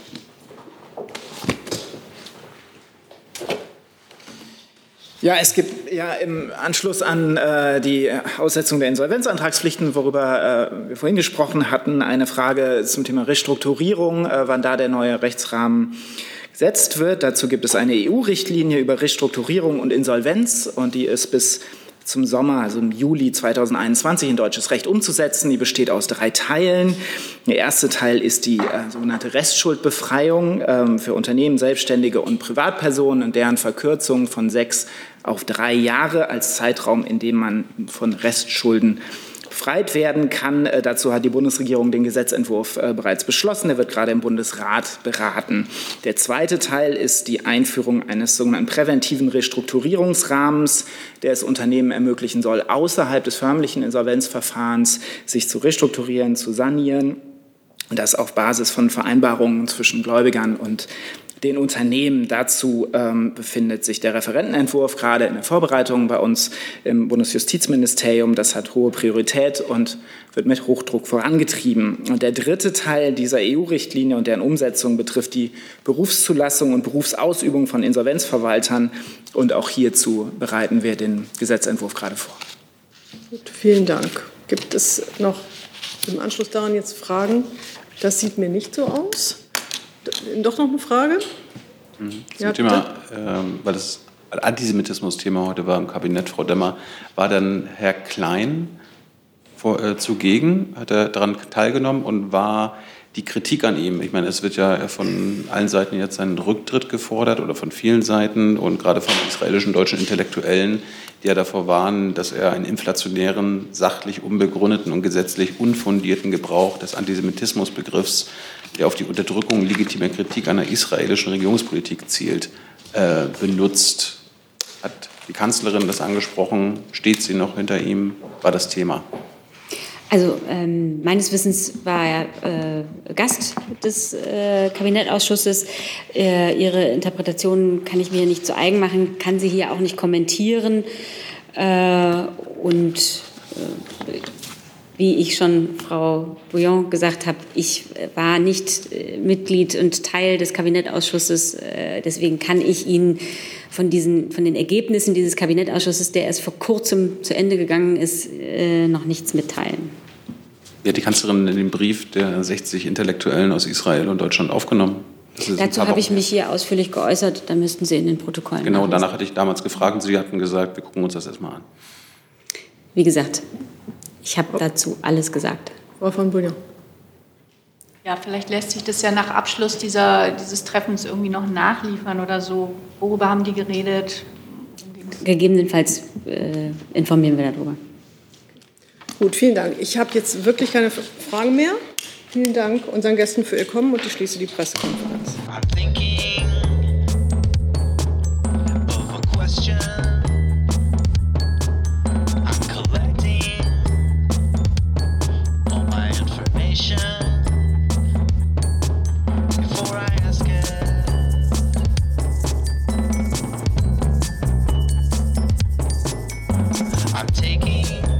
Ja, es gibt ja im Anschluss an die Aussetzung der Insolvenzantragspflichten, worüber wir vorhin gesprochen hatten, eine Frage zum Thema Restrukturierung, wann da der neue Rechtsrahmen gesetzt wird. Dazu gibt es eine EU-Richtlinie über Restrukturierung und Insolvenz und die ist bis zum Sommer, also im Juli 2021, in deutsches Recht umzusetzen. Die besteht aus 3 Teilen. Der erste Teil ist die sogenannte Restschuldbefreiung für Unternehmen, Selbstständige und Privatpersonen und deren Verkürzung von 6 auf 3 Jahre als Zeitraum, in dem man von Restschulden befreit werden kann. Dazu hat die Bundesregierung den Gesetzentwurf bereits beschlossen. Der wird gerade im Bundesrat beraten. Der zweite Teil ist die Einführung eines sogenannten präventiven Restrukturierungsrahmens, der es Unternehmen ermöglichen soll, außerhalb des förmlichen Insolvenzverfahrens sich zu restrukturieren, zu sanieren. Und das auf Basis von Vereinbarungen zwischen Gläubigern und den Unternehmen. Dazu befindet sich der Referentenentwurf gerade in der Vorbereitung bei uns im Bundesjustizministerium. Das hat hohe Priorität und wird mit Hochdruck vorangetrieben. Und der dritte Teil dieser EU-Richtlinie und deren Umsetzung betrifft die Berufszulassung und Berufsausübung von Insolvenzverwaltern. Und auch hierzu bereiten wir den Gesetzentwurf gerade vor. Gut, vielen Dank. Gibt es noch im Anschluss daran jetzt Fragen? Das sieht mir nicht so aus. Doch noch eine Frage? Zum Thema, weil das Antisemitismus-Thema heute war im Kabinett, Frau Demmer, war dann Herr Klein zugegen? Hat er daran teilgenommen und war die Kritik an ihm? Ich meine, es wird ja von allen Seiten jetzt seinen Rücktritt gefordert oder von vielen Seiten und gerade von israelischen deutschen Intellektuellen, die ja davor warnen, dass er einen inflationären, sachlich unbegründeten und gesetzlich unfundierten Gebrauch des Antisemitismusbegriffs, der auf die Unterdrückung legitimer Kritik an der israelischen Regierungspolitik zielt, benutzt. Hat die Kanzlerin das angesprochen? Steht sie noch hinter ihm? War das Thema? Also meines Wissens war er Gast des Kabinettausschusses. Ihre Interpretation kann ich mir nicht zu eigen machen, kann sie hier auch nicht kommentieren. Wie ich schon Frau Bouillon gesagt habe, ich war nicht Mitglied und Teil des Kabinettausschusses. Deswegen kann ich Ihnen von den Ergebnissen dieses Kabinettausschusses, der erst vor kurzem zu Ende gegangen ist, noch nichts mitteilen. Wie hat die Kanzlerin in den Brief der 60 Intellektuellen aus Israel und Deutschland aufgenommen? Dazu habe ich mich hier ausführlich geäußert, da müssten Sie in den Protokollen Genau, nachlesen. danach hatte ich damals gefragt und Sie hatten gesagt, wir gucken uns das erstmal an. Wie gesagt, ich habe dazu alles gesagt. Frau von Bouillon. Ja, vielleicht lässt sich das ja nach Abschluss dieses Treffens irgendwie noch nachliefern oder so. Worüber haben die geredet? Gegebenenfalls informieren wir darüber. Gut, vielen Dank. Ich habe jetzt wirklich keine Fragen mehr. Vielen Dank unseren Gästen für ihr Kommen und ich schließe die Pressekonferenz. I'm taking